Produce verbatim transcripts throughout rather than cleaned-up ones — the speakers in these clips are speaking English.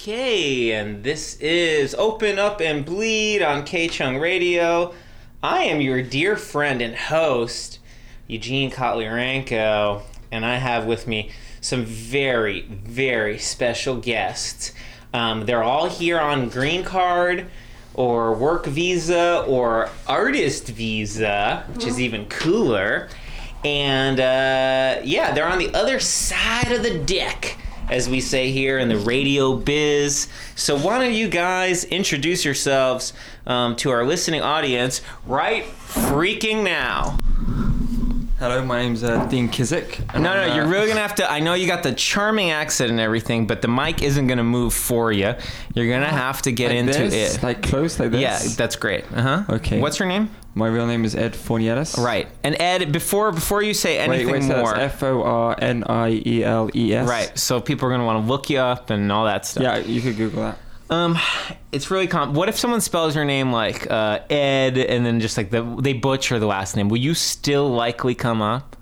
Okay, and this is Open Up and Bleed on K-Chung Radio. I am your dear friend and host, Eugene Kotlyrenko, and I have with me some very, very special guests. Um, they're all here on green card or work visa or artist visa, which is even cooler. And uh, yeah, they're on the other side of the deck, as we say here in the radio biz. So why don't you guys introduce yourselves um, to our listening audience right freaking now. Hello, my name's uh, Dean Kizik. No, no, uh, you're really going to have to... I know you got the charming accent and everything, but the mic isn't going to move for you. You're going to have to get like into this? it. Like close, like this? Yeah, that's great. Uh-huh. Okay. What's your name? My real name is Ed Fornieles. Right. And Ed, before before you say anything wait, wait, so more... that's F O R N I E L E S. Right, so people are going to want to look you up and all that stuff. Yeah, you could Google that. Um, it's really com. What if someone spells your name like uh, Ed and then just like the they butcher the last name? Will you still likely come up?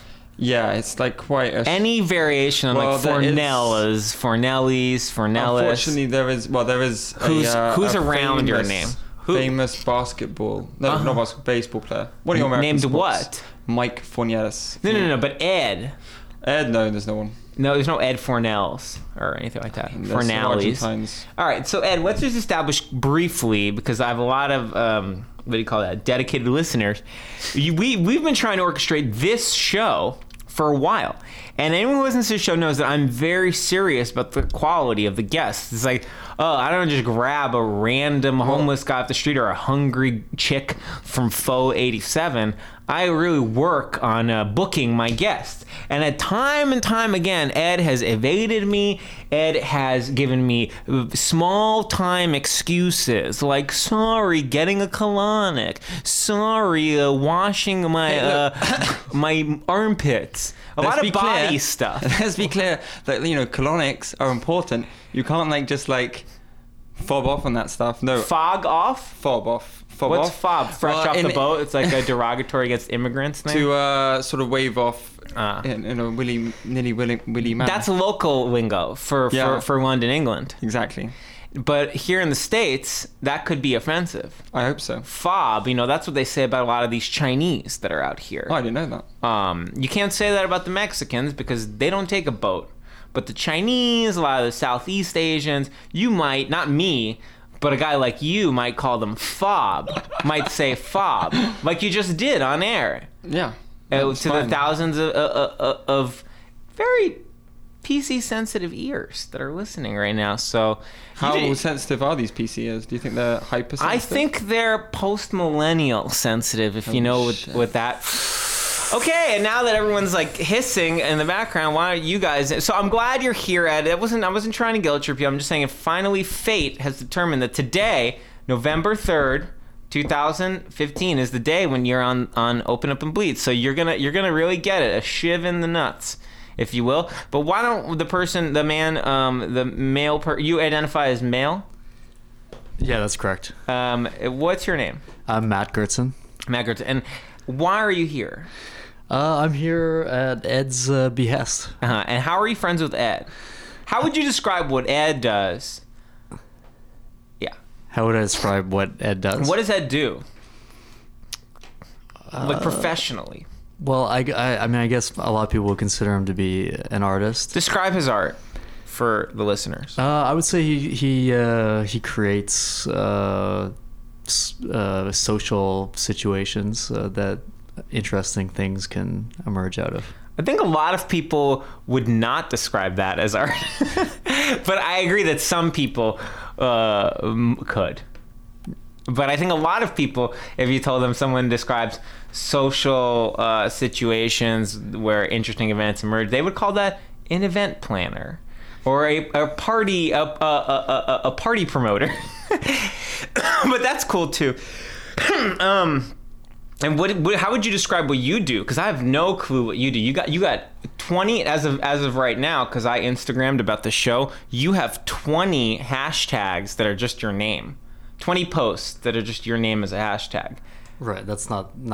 Yeah, it's like quite a... Any variation on well, like Fornellas, Fornellis, Fornellis. Unfortunately, there is... Well, there is a, Who's, uh, who's a around famous, your name? Who? Famous basketball... No, Uh-huh. not basketball, baseball player. One of your American Named sports. what? Mike Fornieles. No, no, no, but Ed. Ed, no, there's no one. No, there's no Ed Fornells or anything like that. There's Fornellis. some Argentines. All right, so Ed, let's just establish briefly, because I have a lot of, um, what do you call that, dedicated listeners. You, we, we've been trying to orchestrate this show for a while. And anyone who listens to the show knows that I'm very serious about the quality of the guests. It's like, oh, I don't just grab a random homeless guy off the street or a hungry chick from Faux eighty-seven. I really work on uh, booking my guests. And at time and time again, Ed has evaded me. Ed has given me small time excuses like, sorry, getting a colonic. Sorry, uh, washing my uh, my armpits. A Let's lot be of body clear. stuff. Let's be clear that, you know, colonics are important. You can't, like, just, like, fob off on that stuff. No. Fog off? Fob off. Fob What's off. fob? Fresh Well, off in- the boat? It's like a derogatory against immigrants thing? To uh, sort of wave off Ah. in, in a willy, nilly, willy, willy manner. That's local lingo for, Yeah. for, for London, England. Exactly. But here in the States, that could be offensive. I hope so. Fob, you know, that's what they say about a lot of these Chinese that are out here. Oh, I didn't know that. Um, you can't say that about the Mexicans because they don't take a boat. But the Chinese, a lot of the Southeast Asians, you might, not me, but a guy like you might call them fob, might say fob, like you just did on air. Yeah. Uh, That's to fine. the thousands of, uh, uh, of very P C-sensitive ears that are listening right now. So, How you did- sensitive are these P C ears? Do you think they're hypersensitive? I think they're post-millennial sensitive, if you Oh, know what, shit. what that... Okay, and now that everyone's like hissing in the background, why don't you guys... So I'm glad you're here, Ed. I wasn't, I wasn't trying to guilt trip you. I'm just saying if finally fate has determined that today, November third, twenty fifteen, is the day when you're on, on Open Up and Bleed. So you're gonna you're gonna really get it, a shiv in the nuts, if you will. But why don't the person, the man, um, the male... Per- you identify as male? Yeah, that's correct. Um, what's your name? I'm Matt Gertzen. Matt Gertzen. And why are you here? Uh, I'm here at Ed's uh, behest. Uh-huh. And how are you friends with Ed? How would you describe what Ed does? Yeah. How would I describe what Ed does? What does Ed do? Uh, like professionally. Well, I, I, I mean, I guess a lot of people would consider him to be an artist. Describe his art for the listeners. Uh, I would say he he uh, he creates uh, s- uh, social situations uh, that interesting things can emerge out of. I think a lot of people would not describe that as art. But I agree that some people uh, m- could. But I think a lot of people, if you told them someone describes social uh, situations where interesting events emerge, they would call that an event planner or a, a party a, a, a, a party promoter. But that's cool too. um, and what, what? How would you describe what you do? Because I have no clue what you do. You got you got twenty as of as of right now. Because I Instagrammed about the show. You have twenty hashtags that are just your name. twenty posts that are just your name as a hashtag. Right. That's not. not I'm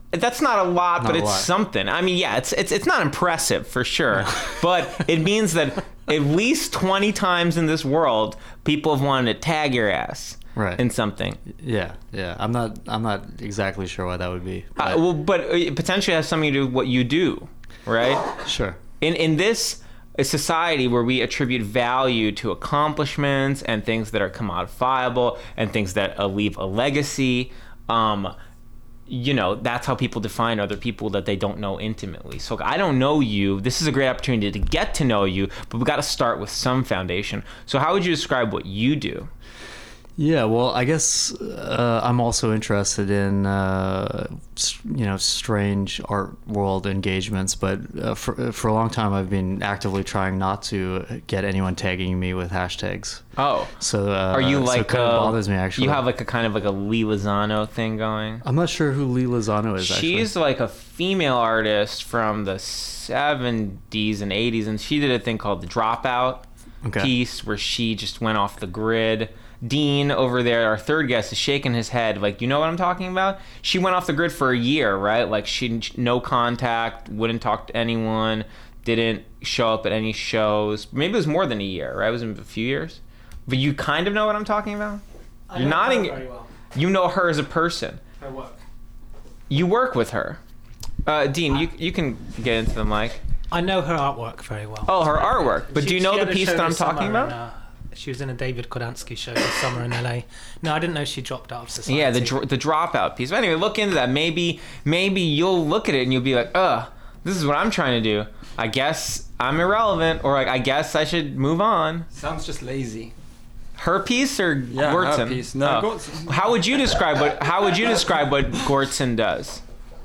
That's not a lot, Not but a it's lot. something. I mean, yeah, it's it's it's not impressive for sure, but it means that at least twenty times in this world, people have wanted to tag your ass Right. in something. Yeah, yeah. I'm not. I'm not exactly sure why that would be. Uh, but- well, but it potentially has something to do with what you do, right? sure. In in this a society where we attribute value to accomplishments and things that are commodifiable and things that uh, leave a legacy, um, you know, that's how people define other people that they don't know intimately. So I don't know you. This is a great opportunity to get to know you, but we got to start with some foundation. So how would you describe what you do? Yeah, well, I guess uh, I'm also interested in uh, s- you know strange art world engagements, but uh, for for a long time I've been actively trying not to get anyone tagging me with hashtags. Oh, So uh, are you so like it kind uh, of bothers me actually? You have like a kind of like a Lee Lozano thing going. I'm not sure who Lee Lozano is. Actually. She's like a female artist from the seventies and eighties, and she did a thing called the Dropout Okay. piece where she just went off the grid. Dean over there, our third guest, is shaking his head like, you know what I'm talking about? She went off the grid for a year, right? Like she no contact, wouldn't talk to anyone, didn't show up at any shows. Maybe it was more than a year, right? It was a few years. But you kind of know what I'm talking about? I You're know nodding. her very well. You know her as a person. Her work. You work with her. Uh, Dean, you you can get into the mic. I know her artwork very well. Oh, her artwork. But She- do you she know had the a piece show that I'm this talking summer about? in, uh, she was in a David Kodansky show this summer in L A. No, I didn't know she dropped out of society. Yeah, the dr- the dropout piece. But anyway, look into that. Maybe maybe you'll look at it and you'll be like, ugh, this is what I'm trying to do. I guess I'm irrelevant, or like I guess I should move on. Sounds just lazy. Her piece or Yeah, her Gortson? piece. No, Oh. Gortson. How would you describe what? How would you describe what Gortson does?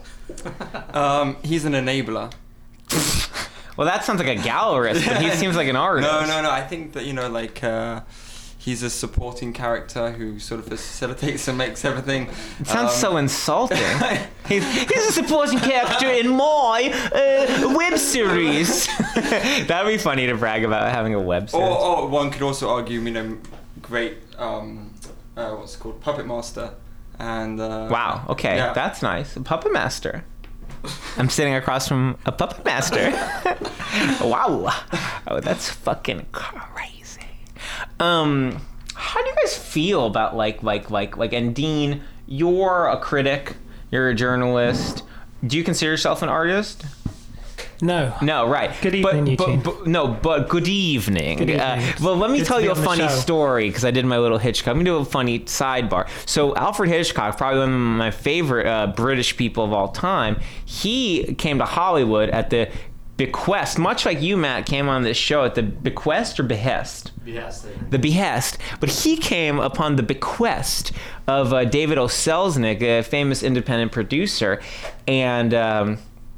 Um, he's an enabler. Well, that sounds like a gallerist, but he seems like an artist. No, no, no. I think that you know, like, uh, he's a supporting character who sort of facilitates and makes everything. It sounds um, so insulting. he's, he's a supporting character in my uh, web series. That'd be funny to brag about having a web series. Or, or one could also argue, you know, great. Um, uh, what's it called? Puppet Master. And uh, Wow. Okay, yeah. that's nice. A puppet master. I'm sitting across from a puppet master. Wow. Oh, that's fucking crazy. Um, how do you guys feel about like like like like? And Dean, you're a critic. You're a journalist. Do you consider yourself an artist? No. No, right. Good evening, but, Eugene. but, but, no, but good evening. Good evening. Uh, well, let me Good to tell be you a on the funny show. story because I did my little Hitchcock. Let me do a funny sidebar. So Alfred Hitchcock, probably one of my favorite uh, British people of all time, he came to Hollywood at the bequest, much like you, Matt, came on this show at the bequest or behest? Yes. The behest, but he came upon the bequest of uh, David O. Selznick, a famous independent producer, and um,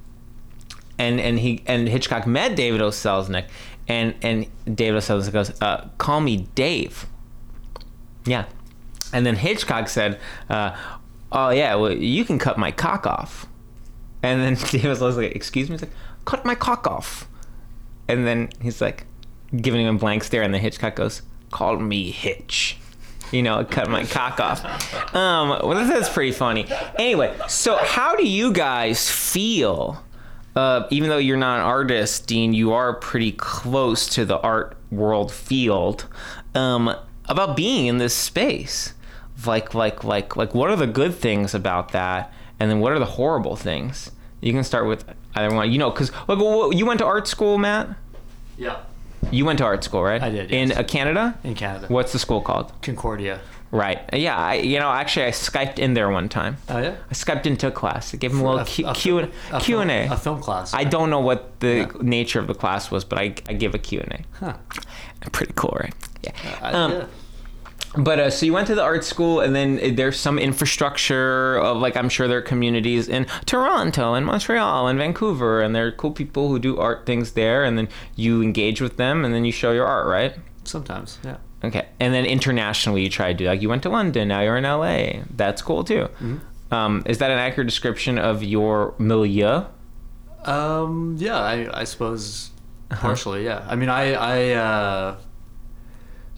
and and he and Hitchcock met David O. Selznick, and and David O. Selznick goes, uh, "Call me Dave." Yeah, and then Hitchcock said, uh, "Oh yeah, well you can cut my cock off," and then David O. Selznick, "Excuse me," he's like, "Cut my cock off," and then he's like, giving him a blank stare, and then Hitchcock goes, "Call me Hitch." You know, cut my cock off. Um, well, that's, that's pretty funny. Anyway, so how do you guys feel? Uh, even though you're not an artist, Dean, you are pretty close to the art world field. Um, about being in this space, like, like, like, like, what are the good things about that, and then what are the horrible things? You can start with either one. You know, because like, well, you went to art school, Matt. Yeah. You went to art school, right? I did, In yes. uh, Canada? In Canada. What's the school called? Concordia. Right. Yeah, I, you know, actually I Skyped in there one time. Oh yeah. I Skyped into a class. I gave him a little A- Q, a- Q, and, a Q and film- A. A film class. I right? don't know what the Yeah. nature of the class was, but I, I give a Q and A. Huh. Pretty cool, right? Yeah. I, Um, yeah. But uh, so you went to the art school, and then there's some infrastructure of, like, I'm sure there are communities in Toronto and Montreal and Vancouver, and there are cool people who do art things there, and then you engage with them, and then you show your art, right? Sometimes. Yeah. Okay. And then internationally, you try to do, like, you went to London, now you're in L A. That's cool too. Mm-hmm. Um, is that an accurate description of your milieu? Um. Yeah. I. I suppose Uh-huh. partially. Yeah. I mean, I. I. Uh,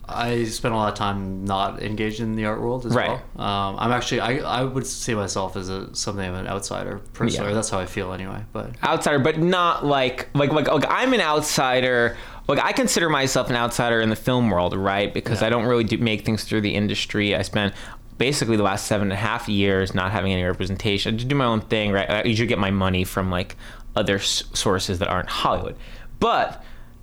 I spend a lot of time not engaged in the art world as Right. well. Um, I'm actually I, I would see myself as a something of an outsider personally. Yeah. Or that's how I feel anyway. But Outsider, but not like like like, like I'm an outsider. Like I consider myself an outsider in the film world, right? Because Yeah. I don't really do, make things through the industry. I spent basically the last seven and a half years not having any representation. I just do my own thing, right? I usually get my money from like other s- sources that aren't Hollywood, but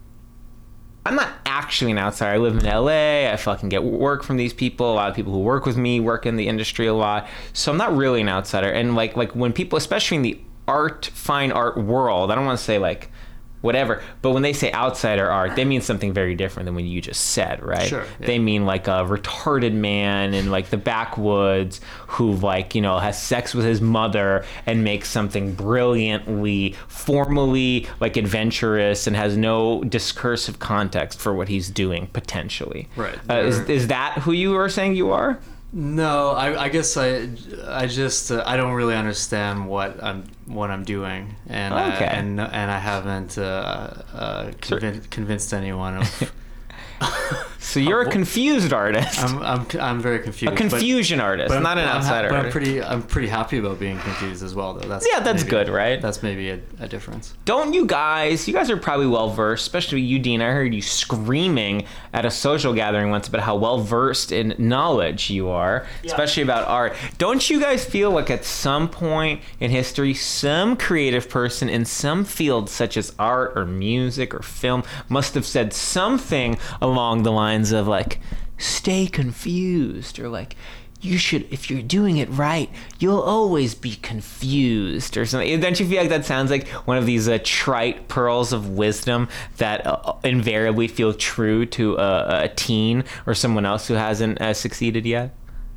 I'm not actually an outsider. I live in L A. I fucking get work from these people. A lot of people who work with me work in the industry a lot. So I'm not really an outsider. And like like when people, especially in the art, fine art world, I don't want to say like whatever, but when they say outsider art, they mean something very different than what you just said, right? Sure, yeah. They mean like a retarded man in like the backwoods who like, you know, has sex with his mother and makes something brilliantly, formally like adventurous and has no discursive context for what he's doing potentially. Right. Uh, is, They're- is that who you are saying you are? no, I, I guess I I just uh, I don't really understand what I'm what I'm doing, and Okay. I, and and I haven't uh, uh, convin- convinced anyone of. So you're a well, confused artist. I'm I'm I'm very confused. a but- confusion artist, but I'm- not an I'm ha- outsider But I'm artist. pretty I'm pretty happy about being confused as well, though. That's Yeah, that's maybe- good, right? That's maybe a, a difference. Don't you guys, you guys are probably well versed, especially you, Dean. I heard you screaming at a social gathering once about how well versed in knowledge you are, Yeah. especially about art. Don't you guys feel like at some point in history, some creative person in some field, such as art or music or film, must have said something along the lines of like, stay confused, or like, you should, if you're doing it right, you'll always be confused, or something. Don't you feel like that sounds like one of these uh, trite pearls of wisdom that uh, invariably feel true to a, a teen or someone else who hasn't uh, succeeded yet?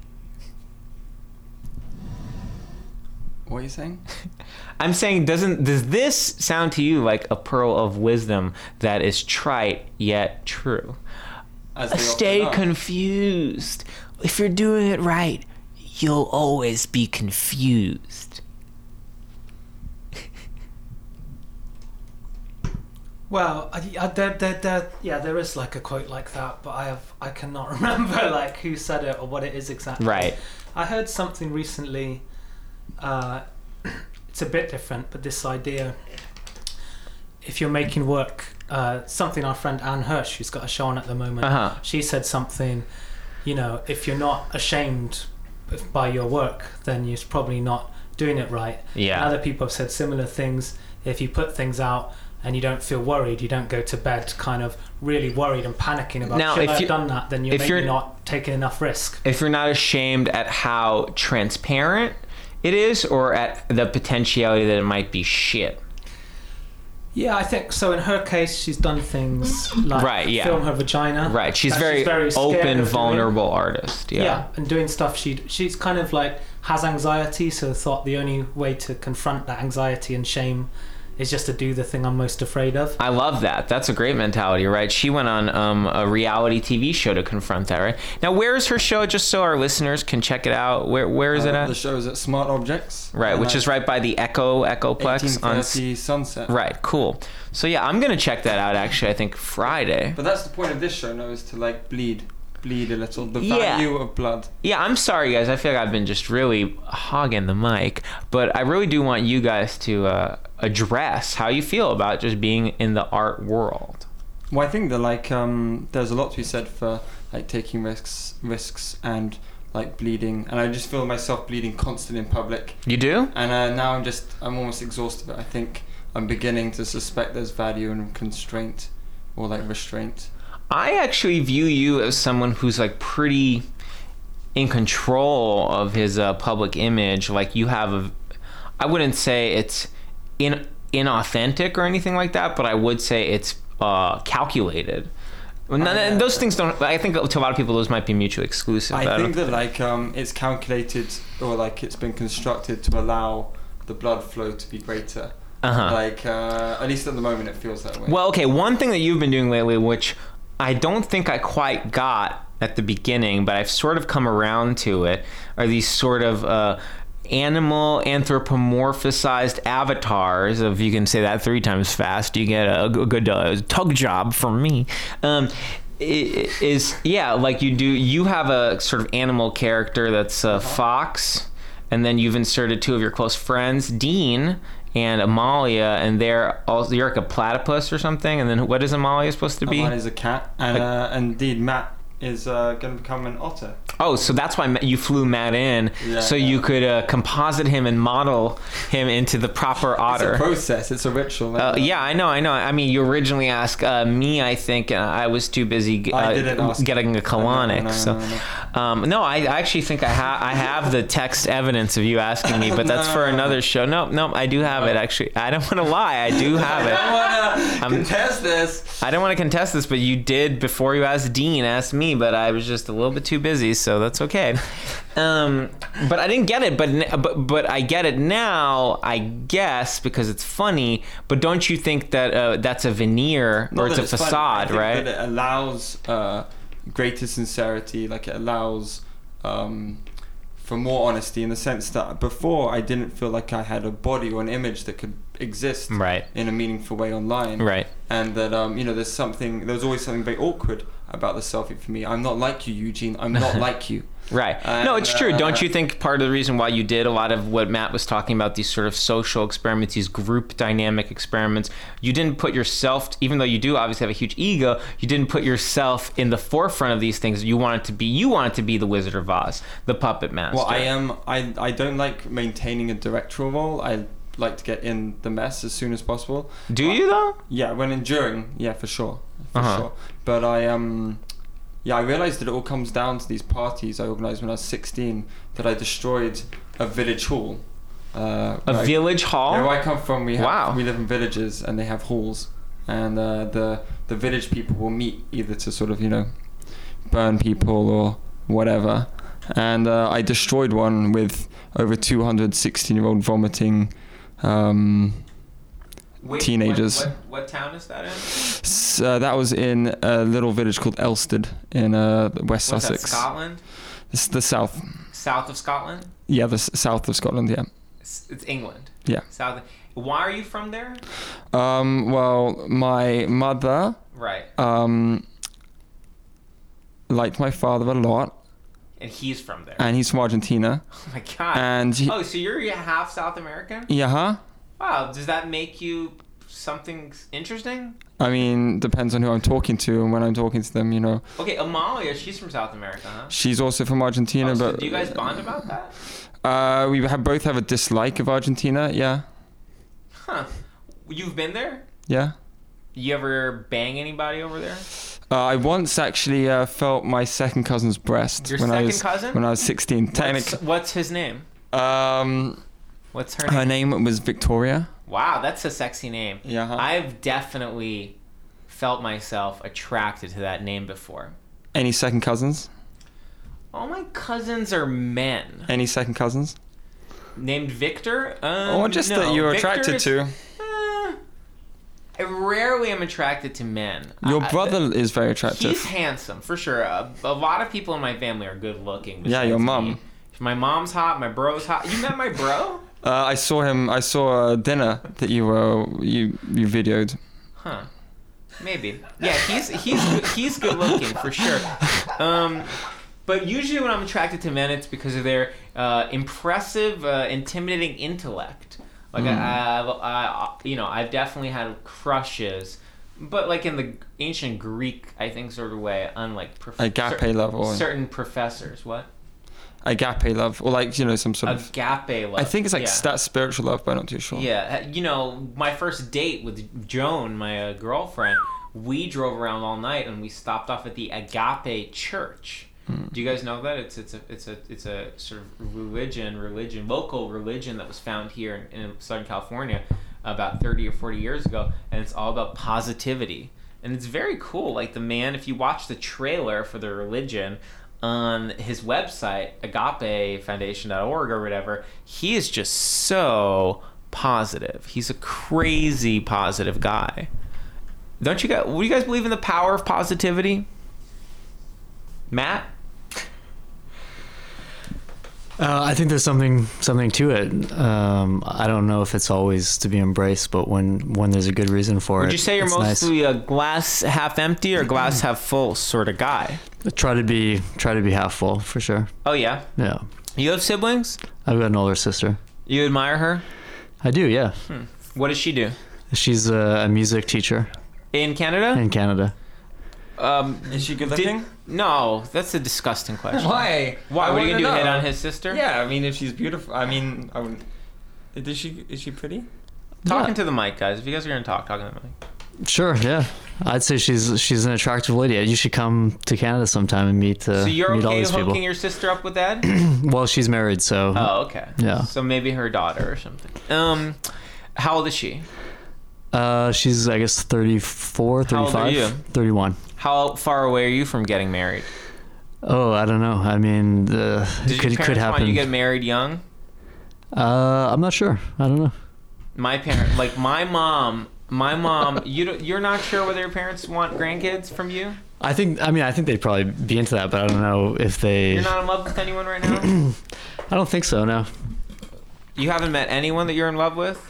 What are you saying? I'm saying, doesn't does this sound to you like a pearl of wisdom that is trite yet true? As they Stay often are. confused. If you're doing it right, you'll always be confused. Well, I, I, there, there, there, yeah, there is like a quote like that, but I have I cannot remember like who said it or what it is exactly. Right. I heard something recently. Uh, it's a bit different, but this idea: if you're making work, uh, something our friend Anne Hirsch, who's got a show on at the moment, Uh-huh. she said something. You know, if you're not ashamed by your work, then you're probably not doing it right. Yeah. And other people have said similar things. If you put things out and you don't feel worried, you don't go to bed kind of really worried and panicking about Now, should if I have you- done that, then you're if maybe you're- not taking enough risk. If you're not ashamed at how transparent it is, or at the potentiality that it might be shit. Yeah, I think so. In her case, she's done things like Right, yeah. film her vagina. Right. She's that very, scared open, of doing. vulnerable artist. Yeah. Yeah. and doing stuff she she's kind of like has anxiety, so thought the only way to confront that anxiety and shame is just to do the thing I'm most afraid of. I love that. That's a great mentality, right? She went on um, a reality T V show to confront that, right? Now, where is her show? Just so our listeners can check it out. Where Where is Uh, it at? The show's at Smart Objects. Right, and which is right by the Echo Echoplex on. s- eighteen thirty Sunset. Right, cool. So yeah, I'm gonna check that out. Actually, I think Friday. But that's the point of this show now, is to like bleed, bleed a little. The Yeah. value of blood. Yeah, I'm sorry, guys. I feel like I've been just really hogging the mic, but I really do want you guys to uh, address how you feel about just being in the art world. Well, I think that like um, there's a lot to be said for like taking risks, risks and like bleeding, and I just feel myself bleeding constant in public. You do? And uh, now I'm just I'm almost exhausted. But I think I'm beginning to suspect there's value in constraint or like restraint. I actually view you as someone who's like pretty in control of his uh, public image. Like you have a, I wouldn't say it's in inauthentic or anything like that, but I would say it's uh, calculated. Well, none, and those things don't. I think to a lot of people those might be mutually exclusive. I don't- think that like um, it's calculated or like it's been constructed to allow the blood flow to be greater. Uh-huh. Like uh, at least at the moment it feels that way. Well, okay, one thing that you've been doing lately, which I don't think I quite got at the beginning, but I've sort of come around to it, are these sort of uh, animal anthropomorphized avatars. If you can say that three times fast, you get a, a good uh, tug job from me. Um, i- is yeah, like you do. You have a sort of animal character that's a fox, and then you've inserted two of your close friends, Dean and Amalia, and they're also you're like a platypus or something. And then what is Amalia supposed to be? Mine is a cat, and uh, indeed Matt is uh, going to become an otter. Oh, so that's why you flew Matt in, Yeah, so yeah. you could uh, composite him and model him into the proper otter. It's a process. It's a ritual. Uh, yeah, I know, I know. I mean, you originally asked uh, me, I think, and I was too busy uh, I didn't ask. getting a colonic. No, no, no, so, no, no. Um, no, I actually think I have I have the text evidence of you asking me, but that's No, for no, no. another show. No, no, I do have it actually. I don't want to lie, I do have I it. don't want I'm- to contest this. I don't want to contest this, but you did before you asked Dean, asked me, but I was just a little bit too busy, so that's okay. Um, but I didn't get it, but, n- but but I get it now, I guess, because it's funny. But don't you think that uh, that's a veneer or Not it's that a funny, facade, I think right? That it allows uh, greater sincerity. Like it allows um, for more honesty, in the sense that before I didn't feel like I had a body or an image that could exist Right. in a meaningful way online. Right. And that um, you know, there's something. There's always something very awkward about the selfie for me. I'm not like you, Eugene. I'm not like you. Right. And, No, it's true. uh, Don't you think part of the reason why you did a lot of what Matt was talking about, these sort of social experiments, these group dynamic experiments, you didn't put yourself, even though you do obviously have a huge ego, you didn't put yourself in the forefront of these things. You wanted to be, you wanted to be the Wizard of Oz, the puppet master. Well, I am. I I don't like maintaining a directorial role. I like to get in the mess as soon as possible. Do you though? Yeah, when enduring, yeah, for sure, for Uh-huh. sure. But I um, yeah, I realized that it all comes down to these parties I organized when I was sixteen. That I destroyed a village hall. Uh, A where I- village hall? Yeah, where I come from, we have, Wow. we live in villages and they have halls, and uh, the the village people will meet either to sort of you know burn people or whatever. And uh, I destroyed one with over two hundred sixteen year old vomiting. Um, Wait, teenagers. What, what, what town is that in? s- uh, that was in a little village called Elsted in uh, West What's that, Sussex. Scotland? It's the south. South of Scotland? Yeah, the s- south of Scotland. Yeah. It's, it's England. Yeah. South. Why are you from there? Um, well, my mother Right. um, liked my father a lot, And he's from there. and he's from Argentina. Oh my god. And he, Oh, so you're half South American? yeah, huh? Wow, does that make you something interesting? I mean, depends on who I'm talking to and when I'm talking to them. You know, Okay, Amalia, she's from South America, huh? she's also from Argentina, Oh, so but do you guys bond about that? uh, we have both have a dislike of Argentina. Yeah, Huh. You've been there? yeah. You ever bang anybody over there? Uh, I once actually uh, felt my second cousin's breast Your when I second was cousin? when I was sixteen. What's, Technically, what's his name? um, What's her her name? name was Victoria. Wow, that's a sexy name. Yeah. Huh? I've definitely felt myself attracted to that name before. Any second cousins? All my cousins are men. Any second cousins? Named Victor? Um, Or just no. that you're Victor attracted is- to? Uh, I rarely am attracted to men. Your I- brother is very attractive. He's handsome, for sure. A, a lot of people in my family are good looking. Yeah, your besides mom. me. My mom's hot. My bro's hot. You met my bro? Uh, I saw him. I saw a dinner that you uh, you you videoed. Huh. Maybe. Yeah, he's he's good, he's good looking for sure. Um, but usually when I'm attracted to men, it's because of their uh, impressive, uh, intimidating intellect. Like Mm. I, I, I, you know, I've definitely had crushes, but like in the ancient Greek, I think, sort of way, unlike prof- Agape cer- love or certain professors. What? agape love, or like you know some sort of. Agape love. I think it's like yeah. that spiritual love, but I'm not too sure. Yeah, you know, my first date with Joan, my uh, girlfriend, we drove around all night and we stopped off at the Agape Church. Hmm. Do you guys know that it's it's a it's a it's a sort of religion religion local religion that was found here in, in Southern California about thirty or forty years ago, and it's all about positivity, and it's very cool. Like the man, if you watch the trailer for the religion on his website, agape foundation dot org or whatever, he is just so positive. He's a crazy positive guy. Don't you guys, do you guys believe in the power of positivity? Matt? Uh, I think there's something something to it. Um, I don't know if it's always to be embraced, but when, when there's a good reason for it, Would you say you're it's nice. mostly a glass half empty or glass half full sort of guy? Try to be try to be half full for sure. Oh yeah. Yeah, You have siblings? I've got an older sister. You admire her? I do. Yeah, Hmm. What does she do? she's a, a music teacher In Canada? in Canada. Um, Is she good did- looking? no, that's a disgusting question. Why? Why? I What are you wanna gonna do? Hit know. on his sister? Yeah, I mean, if she's beautiful, I mean, I wouldn't. Is she is she pretty? Talking Yeah. to the mic, guys. If you guys are gonna talk, talking to the mic. Sure. Yeah, I'd say she's she's an attractive lady. You should come to Canada sometime and meet uh, So you're meet all okay these hooking people. your sister up with Ed? Well, she's married, so Oh, okay. Yeah. So maybe her daughter or something. Um, how old is she? uh, she's I guess thirty-four, How old are thirty-five, you? thirty-one. How far away are you from getting married? Oh, I don't know. I mean, uh, Did it could your could parents want happen. you to get married young? uh, I'm not sure. I don't know. My parent, like my mom, my mom. You don't, you're not sure whether your parents want grandkids from you. I think. I mean, I think they'd probably be into that, but I don't know if they. You're not in love with anyone right now. I don't think so. No. You haven't met anyone that you're in love with.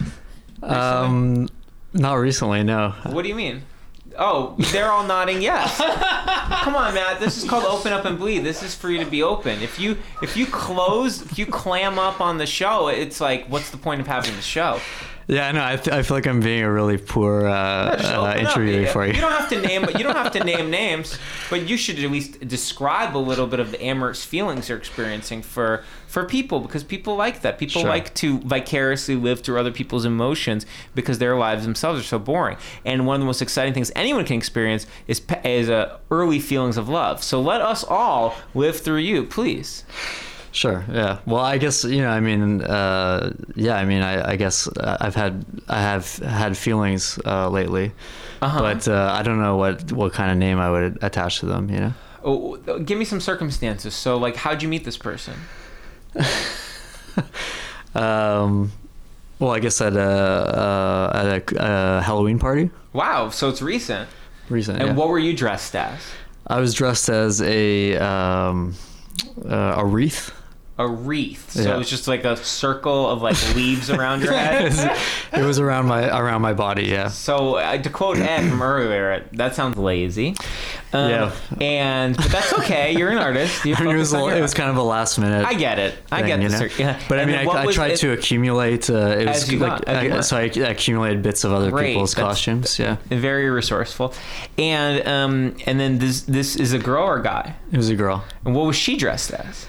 Um, not recently. No. What do you mean? Oh, they're all nodding yes. Come on, Matt. This is called open up and bleed. This is for you to be open. If you if you close, if you clam up on the show, it's like, what's the point of having the show? Yeah, I know. I, th- I feel like I'm being a really poor uh, Just uh, open up. interviewer You- for you. You don't have to name. You don't have to name names, but you should at least describe a little bit of the amorous feelings you're experiencing for for people, because people like that. People Sure. like to vicariously live through other people's emotions because their lives themselves are so boring. And one of the most exciting things anyone can experience is pe- is uh, early feelings of love. So let us all live through you, please. Sure. Yeah. Well, I guess you know. I mean, uh, yeah. I mean, I, I guess uh, I've had I have had feelings uh, lately, Uh-huh. but uh, I don't know what what kind of name I would attach to them. You know. Oh, give me some circumstances. So, like, how'd you meet this person? Um, well, I guess at a uh, at a uh, Halloween party Wow. So it's recent. recent. And yeah. what were you dressed as? I was dressed as a um, uh, a wreath. A wreath. So Yeah. it's just like a circle of like leaves around your head. It was around my around my body. Yeah. So uh, to quote Ed from earlier, that sounds lazy. Um, Yeah. And but that's okay. You're an artist. You I mean, it was focus on a- your- it was kind of a last minute. I get it. I thing, get you the know? cir- yeah. But I And mean, then I, what I was tried it- to accumulate. Uh, it was As you like got- as you I, went. so I accumulated bits of other Great, people's that's- costumes. Yeah, Very resourceful. And um and then this this is a girl or a guy? it was a girl. And what was she dressed as?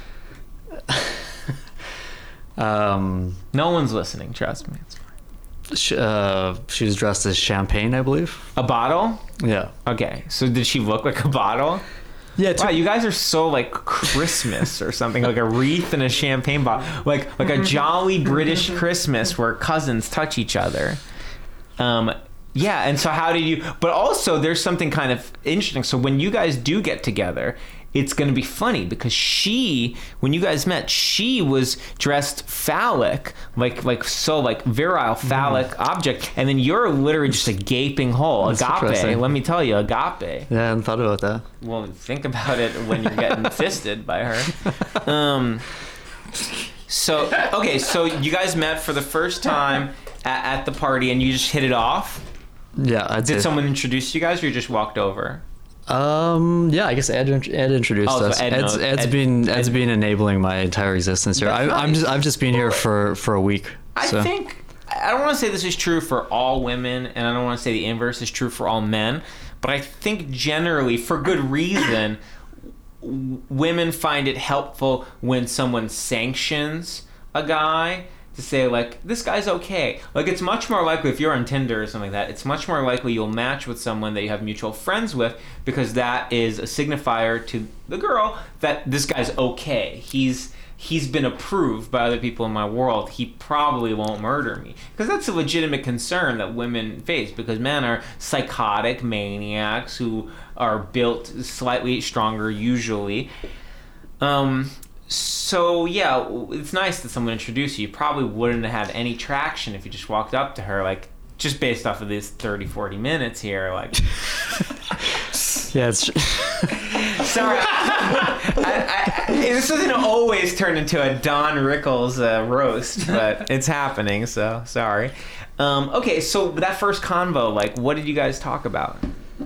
Um, No one's listening. Trust me. It's fine. sh- uh, she was dressed as champagne, I believe. A bottle? Yeah. Okay. So did she look like a bottle? Yeah. It Wow, you guys are so like Christmas or something, like a wreath and a champagne bottle, like like a jolly British Christmas where cousins touch each other. Um, yeah, and so how did you? But also, there's something kind of interesting. So when you guys do get together, it's going to be funny because she, when you guys met, she was dressed phallic, like like so like virile phallic mm. object, and then you're literally just a gaping hole, That's agape. interesting. Let me tell you, agape. Yeah, I hadn't thought about that. Well, think about it when you're getting fisted by her. Um, so, okay, so you guys met for the first time at, at the party and you just hit it off? Yeah, I'd Did say. someone introduce you guys or you just walked over? Um. Yeah, I guess Ed, Ed introduced Oh, so us. Ed Ed's, knows- Ed's Ed- been Ed's Ed- been enabling my entire existence here. I, That's I'm nice. just I've just been here for for a week. I so. think, I don't want to say this is true for all women, and I don't want to say the inverse is true for all men, but I think generally, for good reason, w- women find it helpful when someone sanctions a guy to say, like, this guy's okay. Like, it's much more likely, if you're on Tinder or something like that, it's much more likely you'll match with someone that you have mutual friends with, because that is a signifier to the girl that this guy's okay. He's he's been approved by other people in my world. He probably won't murder me. Because that's a legitimate concern that women face, because men are psychotic maniacs who are built slightly stronger usually. Um... So, yeah, it's nice that someone introduced you. You probably wouldn't have any traction if you just walked up to her, like, just based off of these thirty, forty minutes here, like... Yeah, it's Sorry. I, I, this doesn't always turn into a Don Rickles uh, roast, but it's happening, so sorry. Um, okay, so that first convo, like, what did you guys talk about?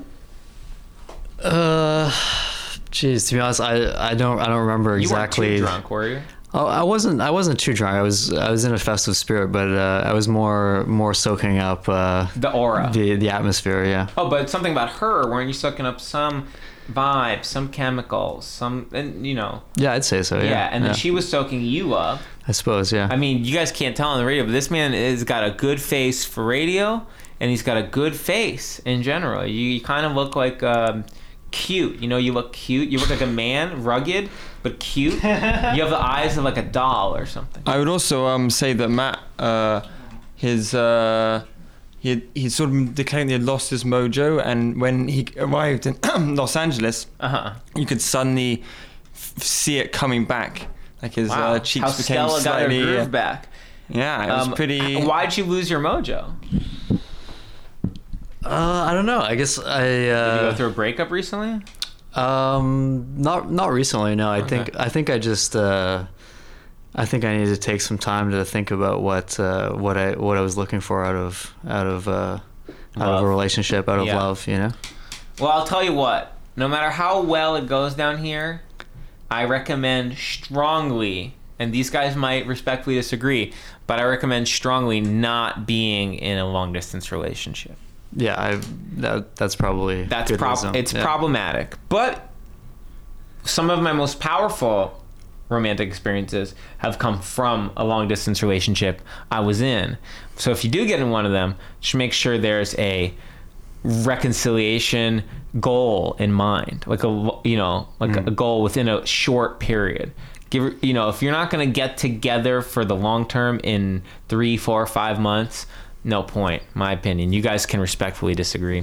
uh, geez, to be honest, I I don't I don't remember exactly. You weren't too drunk, were you? Oh, I wasn't. I wasn't too drunk. I was. I was in a festive spirit, but uh, I was more more soaking up uh, The aura. the the atmosphere. Yeah. Oh, but something about her. Weren't you soaking up some vibes, some chemicals, some, and you know? Yeah, I'd say so. Yeah, Yeah. and then yeah. she was soaking you up. I suppose. Yeah. I mean, you guys can't tell on the radio, but this man has got a good face for radio, and he's got a good face in general. You, you kind of look like um, cute. You know, you look cute. You look like a man, rugged but cute. You have the eyes of like a doll or something. I would also um say that Matt, uh, his uh, he he sort of declared he had lost his mojo, and when he arrived in Los Angeles, Uh huh. you could suddenly f- see it coming back. Like his Wow. uh, cheeks How became Stella got her slightly. groove uh, back. yeah, it was Um, pretty. Why'd you lose your mojo? Did Uh, I don't know. I guess I. you go Uh, through a breakup recently? um, not not recently. No, I Okay. think I think I just. Uh, I think I need to take some time to think about what uh, what I what I was looking for out of out of uh, out Love. of a relationship, out of Yeah. love. You know. Well, I'll tell you what. No matter how well it goes down here, I recommend strongly, and these guys might respectfully disagree, but I recommend strongly not being in a long distance relationship. Yeah, I that that's probably That's good prob- wisdom. it's Yeah. problematic. But some of my most powerful romantic experiences have come from a long distance relationship I was in. So if you do get in one of them, just make sure there's a reconciliation goal in mind, like a you know like Mm. a goal within a short period. Give you know if you're not going to get together for the long term in three, four, five months, no point. My opinion. You guys can respectfully disagree.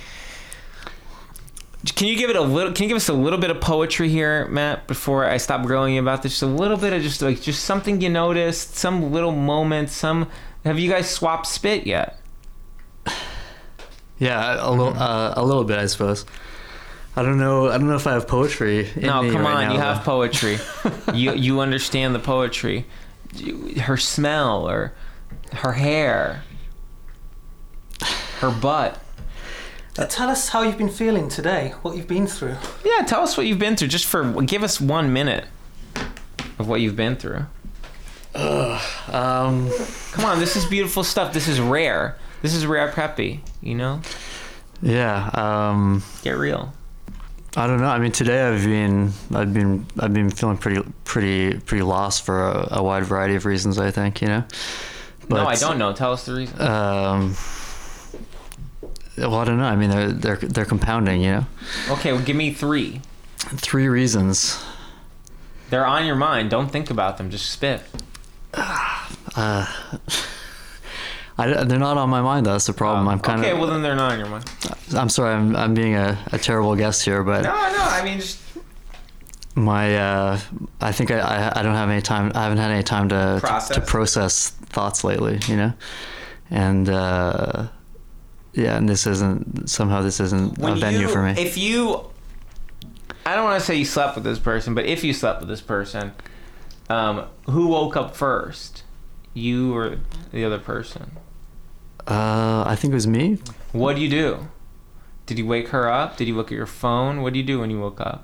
Can you give it a little? Can you give us a little bit of poetry here, Matt? Before I stop grilling you about this, just a little bit of just like just something you noticed, some little moment. Some have you guys swapped spit yet? Yeah, a little uh, a little bit, I suppose. I don't know. I don't know if I have poetry. In No, me come right on. now, You though. have poetry. you you understand the poetry. You- Her smell or her hair, her butt. Uh, tell us how you've been feeling today, what you've been through. Yeah, tell us what you've been through. Just for give us one minute of what you've been through. Um, Come on, this is beautiful stuff. This is rare. This is rare preppy. You know, yeah. Um, get real. I don't know. I mean, today I've been I've been I've been feeling pretty pretty pretty lost for a, a wide variety of reasons. I think you know. no, I don't know. Tell us the reason. Um, well, I don't know. I mean, they're they're they're compounding. You know, Okay, well, give me three. three reasons. They're on your mind. Don't think about them. Just spit. Uh, I, they're not on my mind. Though. That's the problem. I'm kind okay, of. well then they're not on your mind. I'm sorry. I'm I'm being a, a terrible guest here, but No, no. I mean, just my uh, I think I, I I don't have any time. I haven't had any time to Process. to, to process thoughts lately. You know, and uh, yeah, and this isn't somehow this isn't when a venue you, for me. If you, I don't want to say you slept with this person, but if you slept with this person, um, who woke up first, you or the other person? Uh, I think it was me. What do you do? Did you wake her up? Did you look at your phone? What do you do when you woke up?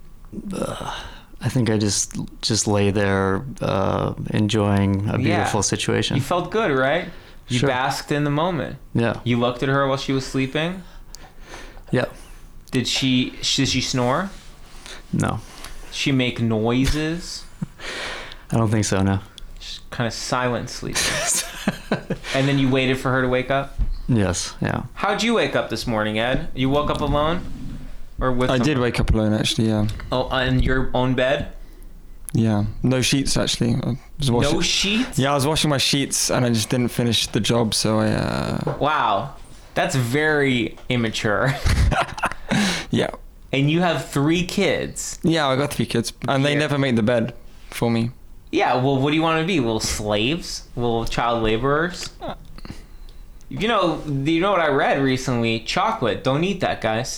I think I just just lay there uh, enjoying a Yeah. beautiful situation. You felt good, right? You Sure. basked in the moment. Yeah. You looked at her while she was sleeping. Yeah. Did she? Did she snore? No. She make noises. I don't think so. No. Just kind of silent sleeping. And then you waited for her to wake up. Yes. Yeah. How'd you wake up this morning, Ed? You woke up alone, or with? I did someone? wake up alone, actually. Yeah, Oh, in your own bed? yeah. No sheets, actually. I was washing. No sheets? Yeah, I was washing my sheets, and I just didn't finish the job, so I. Uh, Wow, that's very immature. yeah, And you have three kids. yeah. I got three kids, and they Yeah. never made the bed for me. Yeah, well, what do you want to be? Little slaves? Little child laborers? You know, you know what I read recently? Chocolate. Don't eat that, guys.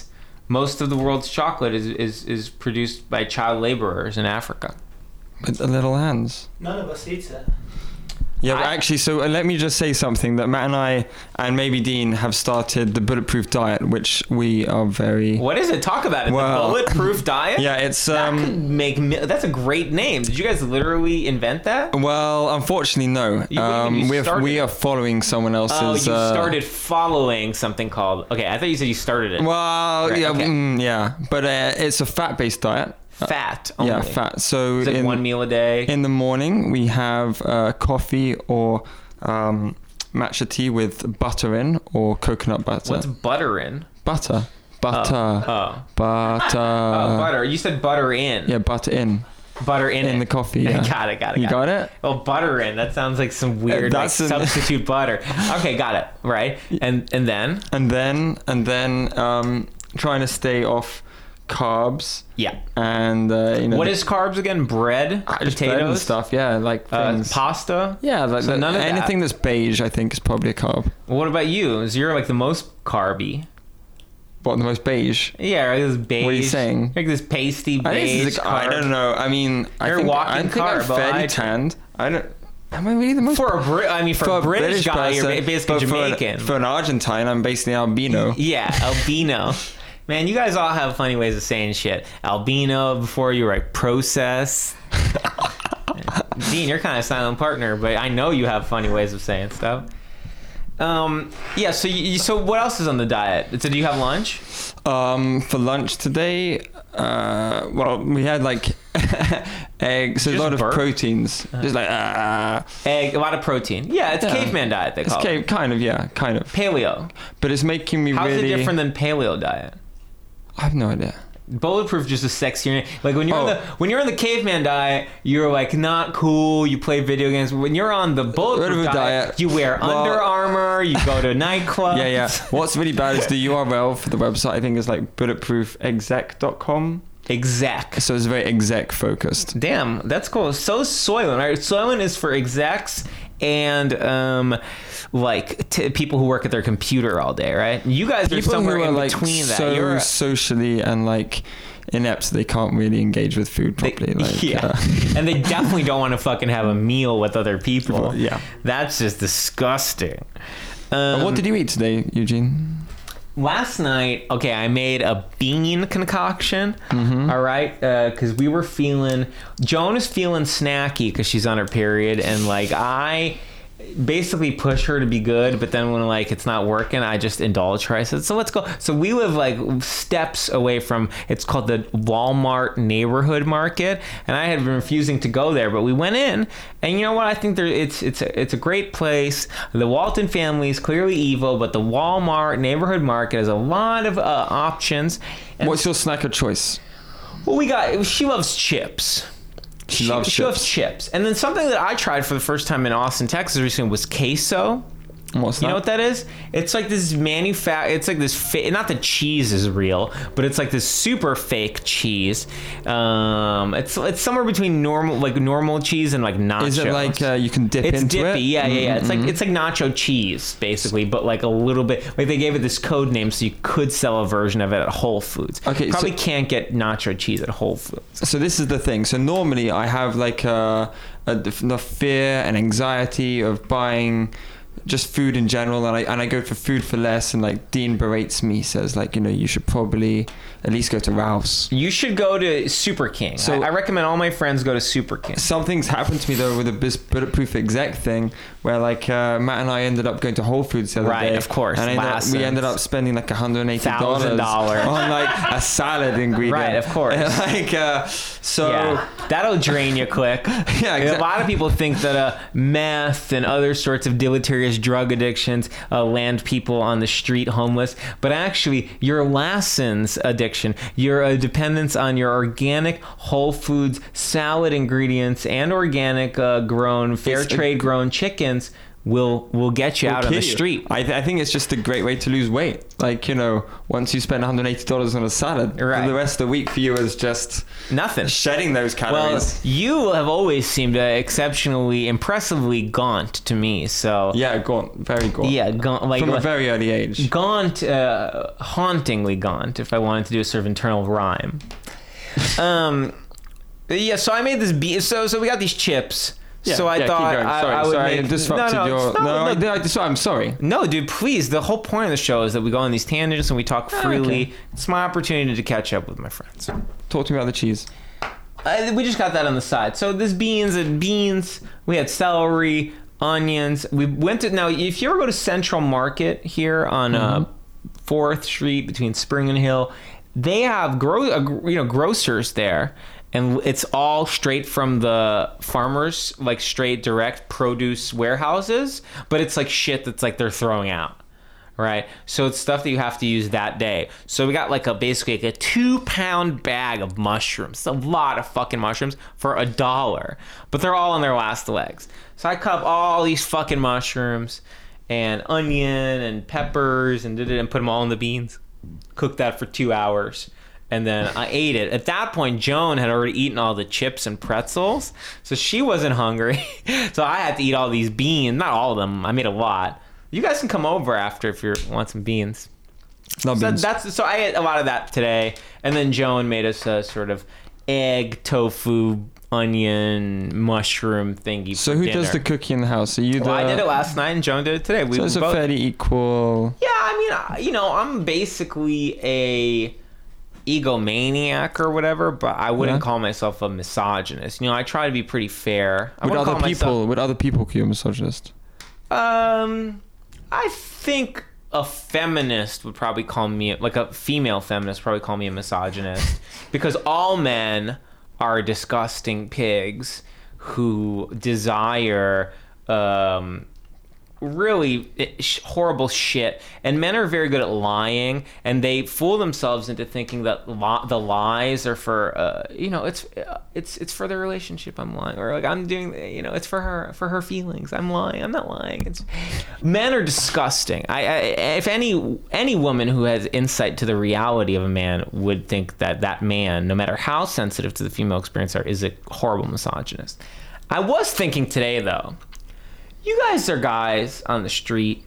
most of the world's chocolate is, is, is produced by child laborers in Africa. With the little hands. None of us eat it. Yeah, but I- actually, so uh, let me just say something that Matt and I, and maybe Dean, have started the Bulletproof Diet, which we are very... What is it? Talk about it. Well, the Bulletproof Diet? Yeah, it's... That um. could make mi- that's a great name. Did you guys literally invent that? Well, unfortunately, no. You- Um, you we started we it. are following someone else's... Oh, you uh, started following something called. Okay, I thought you said you started it. Well, Right, yeah, okay. mm, yeah, but uh, it's a fat-based diet. Fat only. Yeah, fat. So It's like in, one meal a day. in the morning, we have uh, coffee or um, matcha tea with butter in or coconut butter. What's butter in? butter? Butter. Oh. Butter. Oh, butter. You said butter in. Yeah, butter in. Butter in In it. the coffee, yeah. got it, got it. You got it? Oh, butter in. That sounds like some weird like, that's an- substitute butter. Okay, got it. Right. And and then? And then, and then um, trying to stay off carbs Yeah. and, uh, you know... What the- is carbs again? Bread? Ah, just bread and Potatoes? stuff, yeah, like Uh, things. pasta? Yeah, like So the- none of that. anything that's beige, I think, is probably a carb. What about you? Is you're like the most carby? What, the most beige? Yeah, like this beige. What are you saying? Like this pasty I, think beige this is a- carb. I don't know. I mean, I You're a think, walking I think carb, I'm but fairly I- tanned. I don't. Am I really the most? For a Brit, I mean, for, a British, guy, you're person, basically but for an- Jamaican. For an Argentine, I'm basically albino. Yeah, albino. Man, you guys all have funny ways of saying shit. Albino before you were like process. Dean, you're kind of silent partner, but I know you have funny ways of saying stuff. Um, yeah. So, you, so what else is on the diet? So, do you have lunch? Um, for lunch today, uh, well, we had like eggs, so a Just lot of burp? proteins. Just like uh, Egg, a lot of protein. Yeah, it's Yeah. caveman diet. They it's call okay, it kind of, yeah, kind of. paleo. But it's making me How's really. it different than paleo diet? I have no idea. Bulletproof just a sexier name. Like when you're Oh. on the when you're on the caveman diet, you're like not cool. You play video games. When you're on the bulletproof Bulletproof diet, diet. you wear Well- Under Armour. You go to nightclubs. Yeah, yeah. What's really bad is the U R L for the website. I think is like bulletproof exec dot com. Exec. So it's very exec focused. Damn, that's cool. So is Soylent, right? Soylent is for execs and um, like t- people who work at their computer all day, right? You guys are People somewhere who are in like between that. so You're a- socially and like inept, so they can't really engage with food They- properly. like, yeah, uh, and they definitely don't want to fucking have a meal with other people. Well, yeah. That's just disgusting. Um, what did you eat today, Eugene? Last night, okay, I made a bean concoction. Mm-hmm. All right, because we were feeling. Joan is feeling snacky because she's on her period, and like I basically push her to be good, but then when like it's not working, I just indulge her. I said, so let's go. So we live like steps away from, it's called the Walmart neighborhood market, and I had been refusing to go there, but we went in, and you know what? I think there it's it's a, it's a great place. The Walton family is clearly evil, but the Walmart neighborhood market has a lot of uh, options. And What's your snack of choice? well, we got. She loves chips. She loves she loves chips. chips. And then something that I tried for the first time in Austin, Texas recently was queso. What's You that? know what that is? It's like this manufa- It's like this. Fa- not the cheese is real, but it's like this super fake cheese. Um, it's it's somewhere between normal, like normal cheese and like nachos. Is it like uh, you can dip It's into dippy, it? yeah, yeah, yeah. It's Mhm. like it's like nacho cheese, basically, but like a little bit. Like they gave it this code name, so you could sell a version of it at Whole Foods. Okay, probably so- can't get nacho cheese at Whole Foods. So this is the thing. So normally I have like a, a the fear and anxiety of buying just food in general, and I and I go for food for less, and like Dean berates me, says like, you know, you should probably at least go to Ralph's. You should go to Super King. So- I, I recommend all my friends go to Super King. Something's happened to me though with the bis- bulletproof exec thing, where like uh, Matt and I ended up going to Whole Foods the other Right, day. of course, and I ended up, we Lassens. ended up spending like one hundred eighty Thousand dollars dollars. on like a salad ingredient. Right, of course. And, like uh, so. Yeah, that'll drain you quick. Yeah, A exactly. lot of people think that uh, meth and other sorts of deleterious drug addictions uh, land people on the street homeless, but actually your Lassen's addiction, your uh, dependence on your organic Whole Foods salad ingredients and organic uh, grown, fair It's a- trade grown chickens will will get you Will out on kill the you. street. I, th- I think it's just a great way to lose weight. Like, you know, once you spend one hundred eighty dollars on a salad, Right. the rest of the week for you is just Nothing. shedding those Well, calories. you have always seemed uh, exceptionally, impressively gaunt to me. So yeah, gaunt. Very gaunt. yeah, gaunt, like From a like- very early age. gaunt, uh, hauntingly gaunt. If I wanted to do a sort of internal rhyme. Um, yeah. So I made this beat. So so we got these chips. Yeah, so I yeah, keep thought going. I, sorry, I would sorry, make I disrupted no, no, your. it's not- No, I, no, I, sorry, I'm sorry. No, dude, please. The whole point of the show is that we go on these tangents and we talk Ah, freely. okay. It's my opportunity to catch up with my friends. Talk to me about the cheese. Uh, we just got that on the side. So this beans and beans. We had celery, onions. We went to now. If you ever go to Central Market here on uh, Fourth Street between Spring and Hill, they have gro- uh, you know grocers there, and it's all straight from the farmers, like straight direct produce warehouses. But it's like shit that's like they're throwing out. Right, so it's stuff that you have to use that day. So we got like a basically like a two pound bag of mushrooms. It's a lot of fucking mushrooms for a dollar, but they're all on their last legs. So I cut up all these fucking mushrooms and onion and peppers and did it and put them all in the beans. Cooked that for two hours. And then I ate it. At that point, Joan had already eaten all the chips and pretzels, so she wasn't hungry. So I had to eat all these beans. Not all of them. I made a lot. You guys can come over after if you want some beans. Love So beans. that's so I ate a lot of that today, and then Joan made us a sort of egg, tofu, onion, mushroom thingy. So for who dinner. does the cooking in the house? Are you the? Well, I did it last night, and Joan did it today. We So it's a both. fairly equal. Yeah, I mean, I- you know, I'm basically a egomaniac or whatever, but I wouldn't Yeah. call myself a misogynist. You know, I try to be pretty fair. I Would wouldn't other call people? myself- Would other people call you a misogynist? Um, I think a feminist would probably call me, like a female feminist, probably call me a misogynist, because all men are disgusting pigs who desire um, really sh- horrible shit, and men are very good at lying, and they fool themselves into thinking that li- the lies are for uh, you know it's uh, it's it's for their relationship. I'm lying, or like I'm doing, you know, it's for her for her feelings. I'm lying. I'm not lying. It's men are disgusting. I, I if any any woman who has insight to the reality of a man would think that that man, no matter how sensitive to the female experience are, is a horrible misogynist. I was thinking today though. You guys are guys on the street.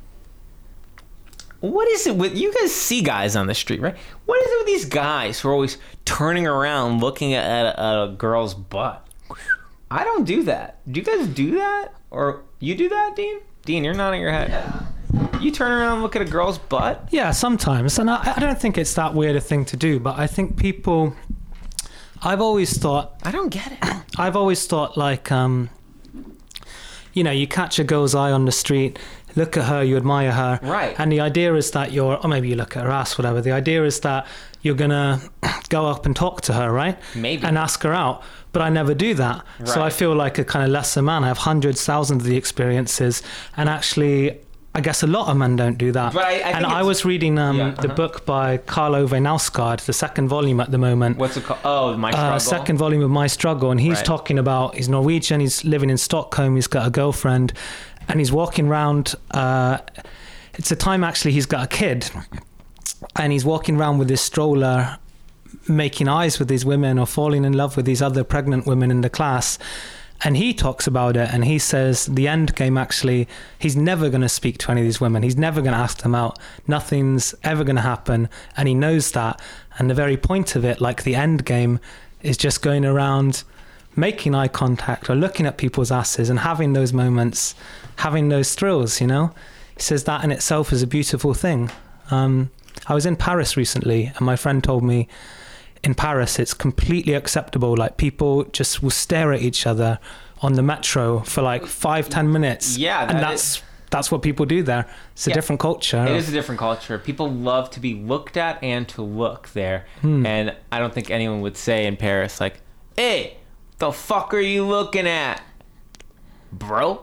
What is it with you guys? See guys on the street, right? What is it with these guys who are always turning around looking at, at, a, at a girl's butt? I don't do that. Do you guys do that? Or you do that, Dean? Dean, you're nodding your head. Yeah. You turn around and look at a girl's butt? Yeah, sometimes. And I, I don't think it's that weird a thing to do, but I think people... I've always thought... I don't get it. I've always thought, like, um, you know, you catch a girl's eye on the street, look at her, you admire her. Right. And the idea is that you're... Or maybe you look at her ass, whatever. The idea is that you're going to go up and talk to her, right? Maybe. And ask her out. But I never do that. So Right. I feel like a kind of lesser man. I have hundreds, thousands of the experiences. And actually... I guess a lot of men don't do that. But I- I think and I it's- was reading um, Yeah, the uh-huh. book by Karl Ove Knausgaard, the second volume at the moment. What's it called? Oh, My Struggle. Uh, second volume of My Struggle. And he's Right. talking about, he's Norwegian, he's living in Stockholm, he's got a girlfriend, and he's walking around. Uh, it's a time actually he's got a kid, and he's walking around with his stroller, making eyes with these women or falling in love with these other pregnant women in the class. And he talks about it, and he says the end game actually, he's never going to speak to any of these women. He's never going to ask them out. Nothing's ever going to happen. And he knows that. And the very point of it, like the end game, is just going around making eye contact or looking at people's asses and having those moments, having those thrills, you know? He says that in itself is a beautiful thing. Um, I was in Paris recently, and my friend told me, in Paris, it's completely acceptable. Like, people just will stare at each other on the metro for like five, ten minutes. Yeah, that and that's is- that's what people do there. It's a Yeah. different culture. It is a different culture. People love to be looked at and to look there. Hmm. And I don't think anyone would say in Paris, like, hey, the fuck are you looking at, bro?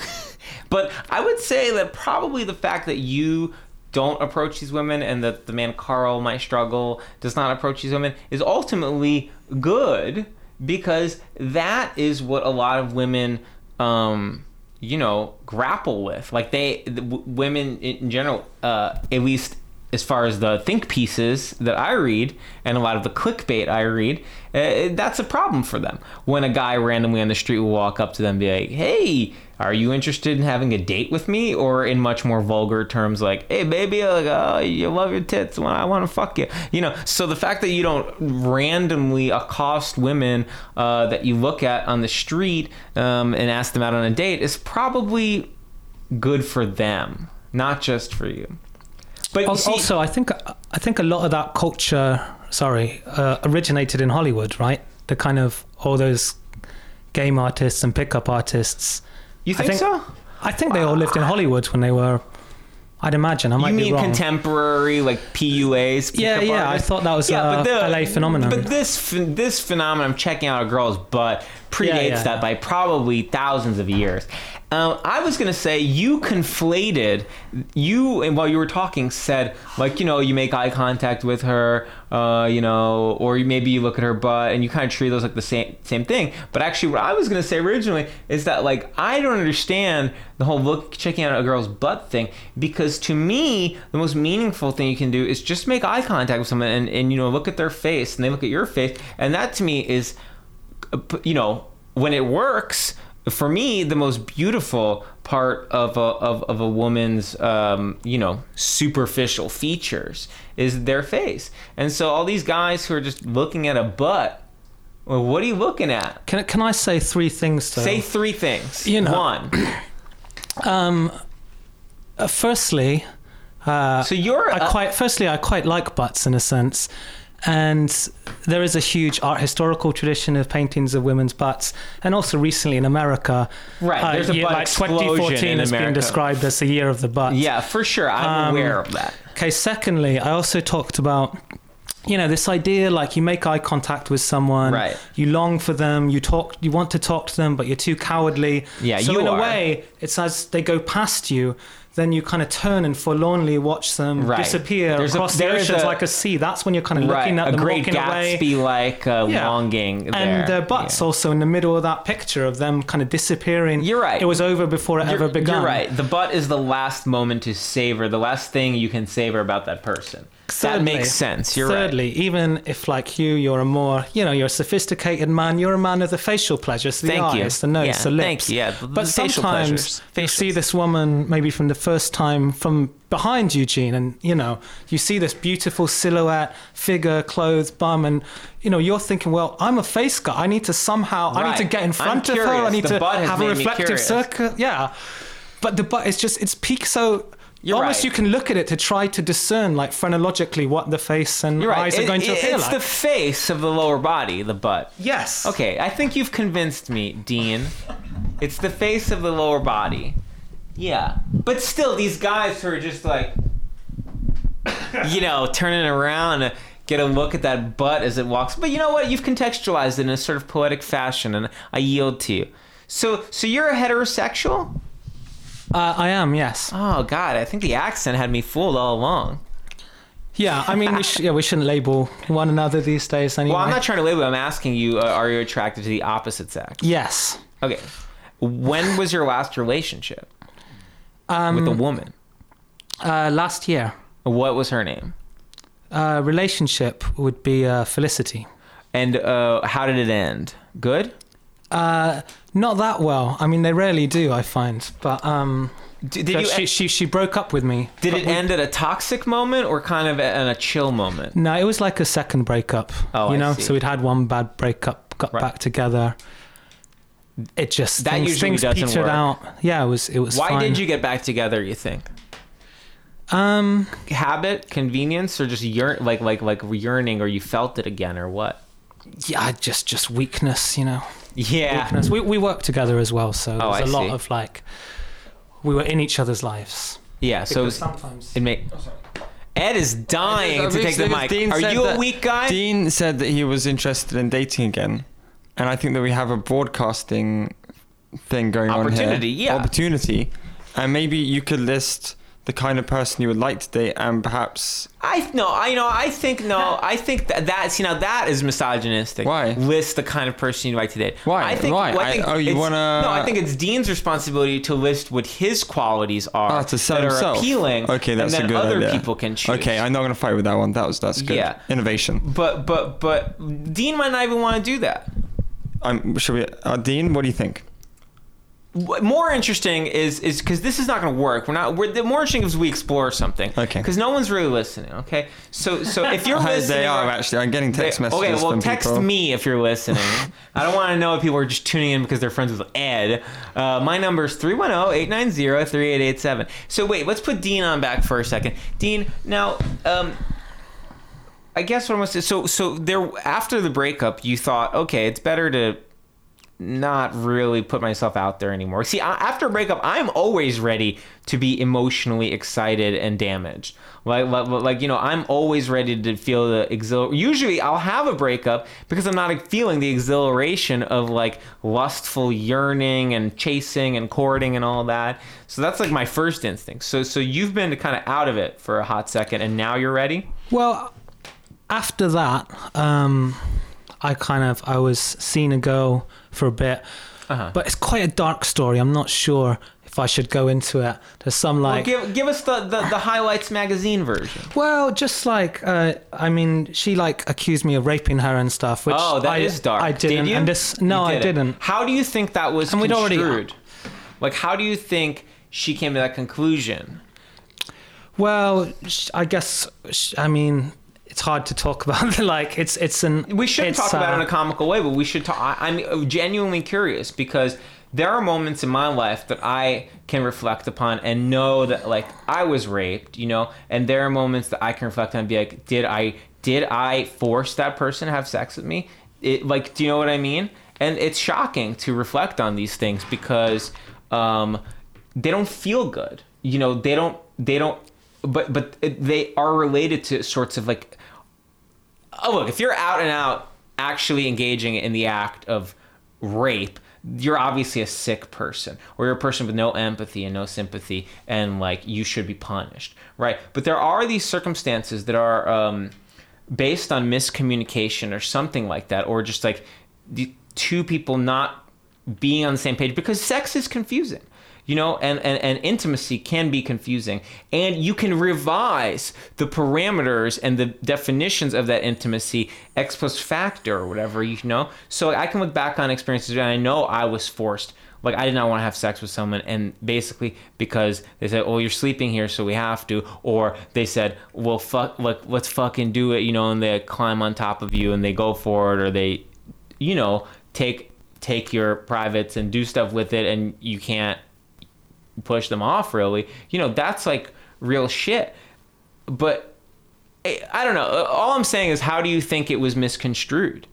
But I would say that probably the fact that you don't approach these women and that the man Carl might struggle does not approach these women is ultimately good, because that is what a lot of women um you know, grapple with. Like they, the w- women in general, uh, at least as far as the think pieces that I read and a lot of the clickbait I read, uh, that's a problem for them. When a guy randomly on the street will walk up to them and be like, hey, are you interested in having a date with me? Or in much more vulgar terms like, hey, baby, like, oh, you love your tits. Well, I want to fuck you. You know, so the fact that you don't randomly accost women uh, that you look at on the street um, and ask them out on a date is probably good for them, not just for you. But you see, also, I think I think a lot of that culture, sorry, uh, originated in Hollywood, right? The kind of all those game artists and pickup artists. you think, I think so? I think they all lived in Hollywood when they were. I'd imagine. I might You be mean wrong. contemporary, like P U As? Yeah, pickup yeah. artists? I thought that was a L A phenomenon. But this ph- this phenomenon of checking out a girl's butt predates Yeah, yeah, that yeah. by probably thousands of years. Um, I was gonna say you conflated you and while you were talking said like you know you make eye contact with her, uh, you know, or you, maybe you look at her butt and you kind of treat those like the same same thing. But actually, what I was gonna say originally is that like I don't understand the whole look checking out a girl's butt thing because to me the most meaningful thing you can do is just make eye contact with someone and, and you know look at their face and they look at your face and that to me is you know when it works. For me, the most beautiful part of a, of, of a woman's, um, you know, superficial features is their face. And so all these guys who are just looking at a butt, well, what are you looking at? Can can I say three things? To, Say three things. You know. One. Um, uh, firstly, uh, So you're... I a- quite. Firstly, I quite like butts in a sense, and there is a huge art historical tradition of paintings of women's butts, and also recently in America, Right, uh, there's a year- butt like explosion twenty fourteen in has been America. described as the year of the butt. yeah, for sure. I'm Um, aware of that. Okay. Secondly, I also talked about. You know, this idea like you make eye contact with someone, Right. you long for them, you talk, you want to talk to them, but you're too cowardly. Yeah, so you in are. a way, it's as they go past you, then you kind of turn and forlornly watch them Right. disappear There's a- across the there's oceans a- like a sea. That's when you're kind of looking Right, at a them Great walking away. Gatsby-like uh, Yeah. longing there. And their butts Yeah. also in the middle of that picture of them kind of disappearing. You're right. It was over before it You're, ever began. you're right. The butt is the last moment to savor, the last thing you can savor about that person. that Thirdly- makes sense. You're thirdly, even if like you, you're a more, you know, you're a sophisticated man, you're a man of the facial pleasures, the Thank you. eyes, the nose, Yeah, the lips. thank you. Yeah, the- but the facial sometimes pleasures. you see this woman maybe from the first time from behind Eugene, and you know, you see this beautiful silhouette, figure, clothes, bum, and you know, you're thinking, well, I'm a face guy. I need to somehow, I need to Right. get in front I'm of her. I curious. need The to butt has have a made me reflective curious. circle. Yeah, but the butt is just, it's peak so. You're Almost right. you can look at it to try to discern, like phrenologically, what the face and You're right. eyes are It- going to it- appear it's like. the face of the lower body, the butt. Yes. Okay, I think you've convinced me, Dean. It's the face of the lower body. Yeah. But still, these guys who are just like, you know, turning around to get a look at that butt as it walks. But you know what? You've contextualized it in a sort of poetic fashion, and I yield to you. So, so you're a heterosexual? Uh, I am, yes. Oh God, I think the accent had me fooled all along. Yeah, I mean, we, sh- yeah, we shouldn't label one another these days anyway. Well, I'm not trying to label. I'm asking you: uh, are you attracted to the opposite sex? Yes. Okay. When was your last relationship Um, with a woman? uh, last year, What was her name? uh, relationship would be uh, Felicity. And uh, how did it end? Good? Uh, not that well. I mean, they rarely do, I find. But um, D- did but you? she, she she broke up with me. did But it we- end at a toxic moment or kind of at a chill moment? No, it was like a second breakup. Oh, you I know, see. so we'd had one bad breakup, got Right. back together. It just That things, usually things doesn't petered work. out. Yeah, it was it was. Why fine. did you get back together? You think Um, habit, convenience, or just yearn like like like yearning, or you felt it again, or what? yeah, I just just weakness. You know. Yeah. Weakness. We we worked together as well, so there Oh, was I a lot see. of like we were in each other's lives. Yeah. So Because sometimes it make. Ed is dying I to think take the because mic. Dean Are said you a that- weak guy? Dean said that he was interested in dating again, and I think that we have a broadcasting thing going on here. Opportunity, yeah. Opportunity, and maybe you could list the kind of person you would like to date, and perhaps I no, I know. I think no. I think that that's you know that is misogynistic. Why? List the kind of person you'd like to date. Why? I think, Why? well, I think I- oh, you it's- wanna- No, I think it's Dean's responsibility to list what his qualities are Ah, to sell that himself. are appealing. Okay, that's and a then good other idea. people can choose. Okay, I'm not going to fight with that one. That was that's good. Yeah. Innovation. But but but Dean might not even want to do that. Um, should we, uh, Dean? What do you think? What more interesting is is because this is not going to work. We're not. We're the more interesting is we explore something. Okay. Because no one's really listening. Okay. So so if you're listening, they are actually. I'm getting text They- messages okay, well, from text people. me if you're listening. I don't want to know if people are just tuning in because they're friends with Ed. Uh, my number is three one zero, eight nine zero, three eight eight seven. So wait, let's put Dean on back for a second. Dean, now, um, I guess what I'm going to say, so, so there, after the breakup, you thought, okay, it's better to not really put myself out there anymore. See, I- after a breakup, I'm always ready to be emotionally excited and damaged. Like, like, like you know, I'm always ready to feel the exhilar. Usually, I'll have a breakup because I'm not feeling the exhilaration of like lustful yearning and chasing and courting and all that. So that's like my first instinct. So, so you've been kind of out of it for a hot second, and now you're ready. Well, after that, um, I kind of I was seeing a girl for a bit, Uh-huh. but it's quite a dark story. I'm not sure if I should go into it. There's some like Well, give give us the, the, the Highlights magazine version. well, just like uh, I mean, she like accused me of raping her and stuff. Which Oh, that I, is dark. I didn't. Did you? And this no, You I didn't. How do you think that was And we'd already- construed? Like, how do you think she came to that conclusion? Well, sh- I guess sh- I mean it's hard to talk about. Like it's it's an We shouldn't it's, talk about it in uh, a comical way, but we should talk. I, I'm genuinely curious because there are moments in my life that I can reflect upon and know that, like, I was raped, you know, and there are moments that I can reflect on and be like, did I did I force that person to have sex with me? It, like, do you know what I mean? And it's shocking to reflect on these things because um, they don't feel good. You know, they don't they don't. But but it, they are related to sorts of like. Oh, look, if you're out and out actually engaging in the act of rape, you're obviously a sick person, or you're a person with no empathy and no sympathy, and like you should be punished, right? But there are these circumstances that are um, based on miscommunication or something like that, or just like the two people not being on the same page, because sex is confusing. You know, and, and, and intimacy can be confusing. And you can revise the parameters and the definitions of that intimacy ex post facto or whatever, you know. So I can look back on experiences and I know I was forced. Like, I did not want to have sex with someone. And basically because they said, oh, you're sleeping here, so we have to. Or they said, well, fuck, like, let's fucking do it, you know, and they climb on top of you and they go for it. Or they, you know, take take your privates and do stuff with it, and you can't push them off, really. You know, that's like real shit. But I, I don't know. All I'm saying is, how do you think it was misconstrued,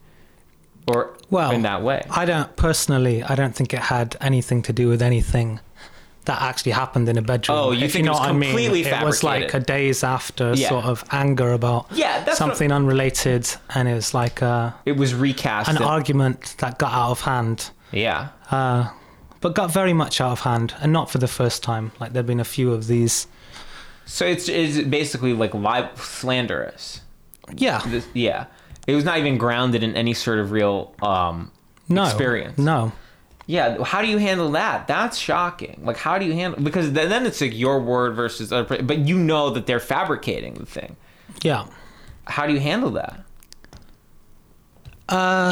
or well, in that way? I don't personally. I don't think it had anything to do with anything that actually happened in a bedroom. Oh, you if think you know it was what I mean? completely It was like fabricated. a days after Yeah. sort of anger about Yeah, that's what- something unrelated, and it was like a, It was recast. an argument that got out of hand. Yeah. Uh, but got very much out of hand, and not for the first time. Like there'd been a few of these. So it's it's basically like live slanderous. Yeah. This, yeah. It was not even grounded in any sort of real um, No. experience. No. Yeah, how do you handle that? That's shocking. Like, how do you handle? Because then then it's like your word versus other, per- but you know that they're fabricating the thing. Yeah. How do you handle that? Uh.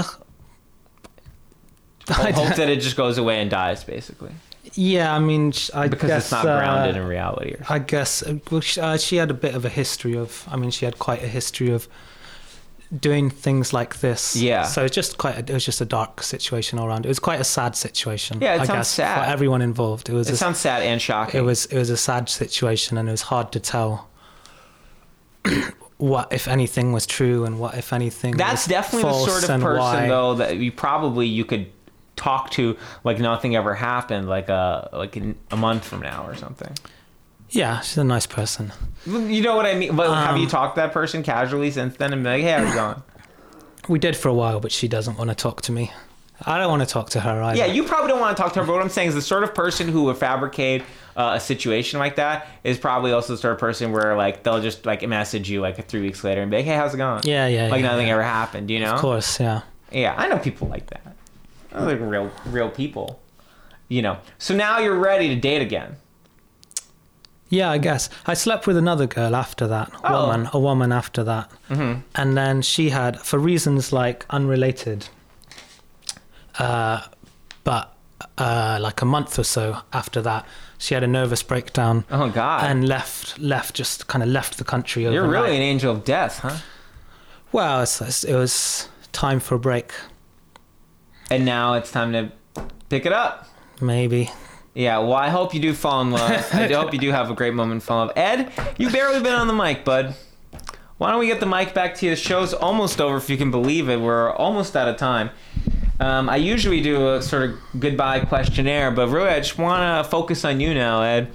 I Hope don't- that it just goes away and dies, basically, yeah. I mean, sh- I because guess, it's not uh, grounded in reality. Or something. I guess uh, well, she, uh, she had a bit of a history of. I mean, she had quite a history of doing things like this. Yeah. So it's just quite. A, it was just a dark situation all around. It was quite a sad situation. Yeah, it I sounds guess, sad. for everyone involved. It was. It a, sounds sad and shocking. It was. It was a sad situation, and it was hard to tell what, if anything, was true, and what, if anything, That's was definitely the false, sort of and person, why. though, that you probably you could talk to like nothing ever happened, like a like in a month from now or something. Yeah, she's a nice person. You know what I mean? But have Um, you talked to that person casually since then and be like, hey, how's it going? We did for a while, but she doesn't want to talk to me. I don't want to talk to her either. Yeah, you probably don't want to talk to her, but what I'm saying is the sort of person who would fabricate uh, a situation like that is probably also the sort of person where like they'll just like message you like three weeks later and be like, hey, how's it going? Yeah, yeah. Like yeah, nothing yeah. ever happened, you know? Of course, yeah. Yeah, I know people like that. I like real, real people. You know. So now you're ready to date again. Yeah, I guess. I slept with another girl after that. A Oh. woman. A woman after that. Mm-hmm. And then she had, for reasons like unrelated, uh, but uh, like a month or so after that, she had a nervous breakdown Oh God. and left, left, just kind of left the country overnight. You're really an angel of death, huh? Well, it's, it's, it was time for a break, And now it's time to pick it up. maybe. Yeah, well, I hope you do fall in love. I do hope you do have a great moment in fall in love. Ed, you've barely been on the mic, bud. Why don't we get the mic back to you? The show's almost over, if you can believe it. We're almost out of time. Um, I usually do a sort of goodbye questionnaire, but really I just want to focus on you now, Ed.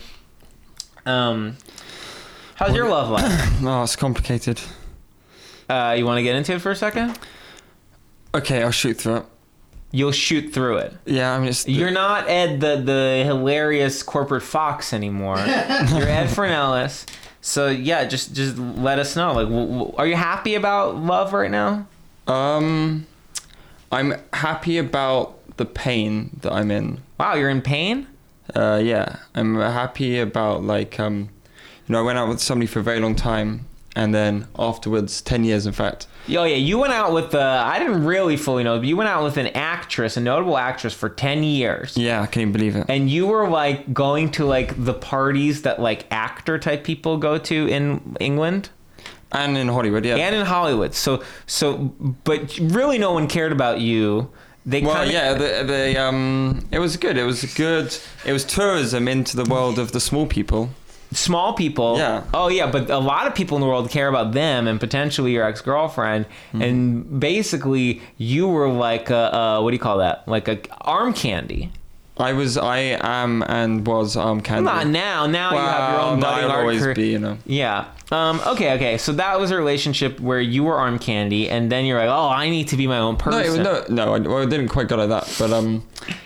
Um, how's your love life? No, it's complicated. Uh, you want to get into it for a second? Okay, I'll shoot through it. You'll shoot through it. Yeah, I mean, it's You're not Ed, the, the hilarious corporate fox anymore. You're Ed Fernellis. So yeah, just just let us know. Like, w- w- are you happy about love right now? um, I'm happy about the pain that I'm in. Wow, you're in pain? Uh, yeah, I'm happy about like um, you know, I went out with somebody for a very long time, and then afterwards, ten years, in fact. Oh yeah, you went out with, uh, I didn't really fully know, but you went out with an actress, a notable actress for ten years. Yeah, I can't even believe it. And you were like going to like the parties that like actor type people go to in England? And in Hollywood, yeah. And in Hollywood. So, so, but really no one cared about you. They Well, kinda, yeah, the, the, um, it was good. It was good. It was tourism into the world of the small people. Small people. Yeah. Oh yeah, but a lot of people in the world care about them and potentially your ex-girlfriend. Mm-hmm. And basically, you were like a, uh, what do you call that? Like a arm candy. I was, I am, and was arm candy. Not now. Now well, you have your own no, budding I'll art always career. be, you know. Yeah. Um, okay. Okay. So that was a relationship where you were arm candy, and then you're like, oh, I need to be my own No, person. it was, no, no. I, well, it didn't quite go like that, but um,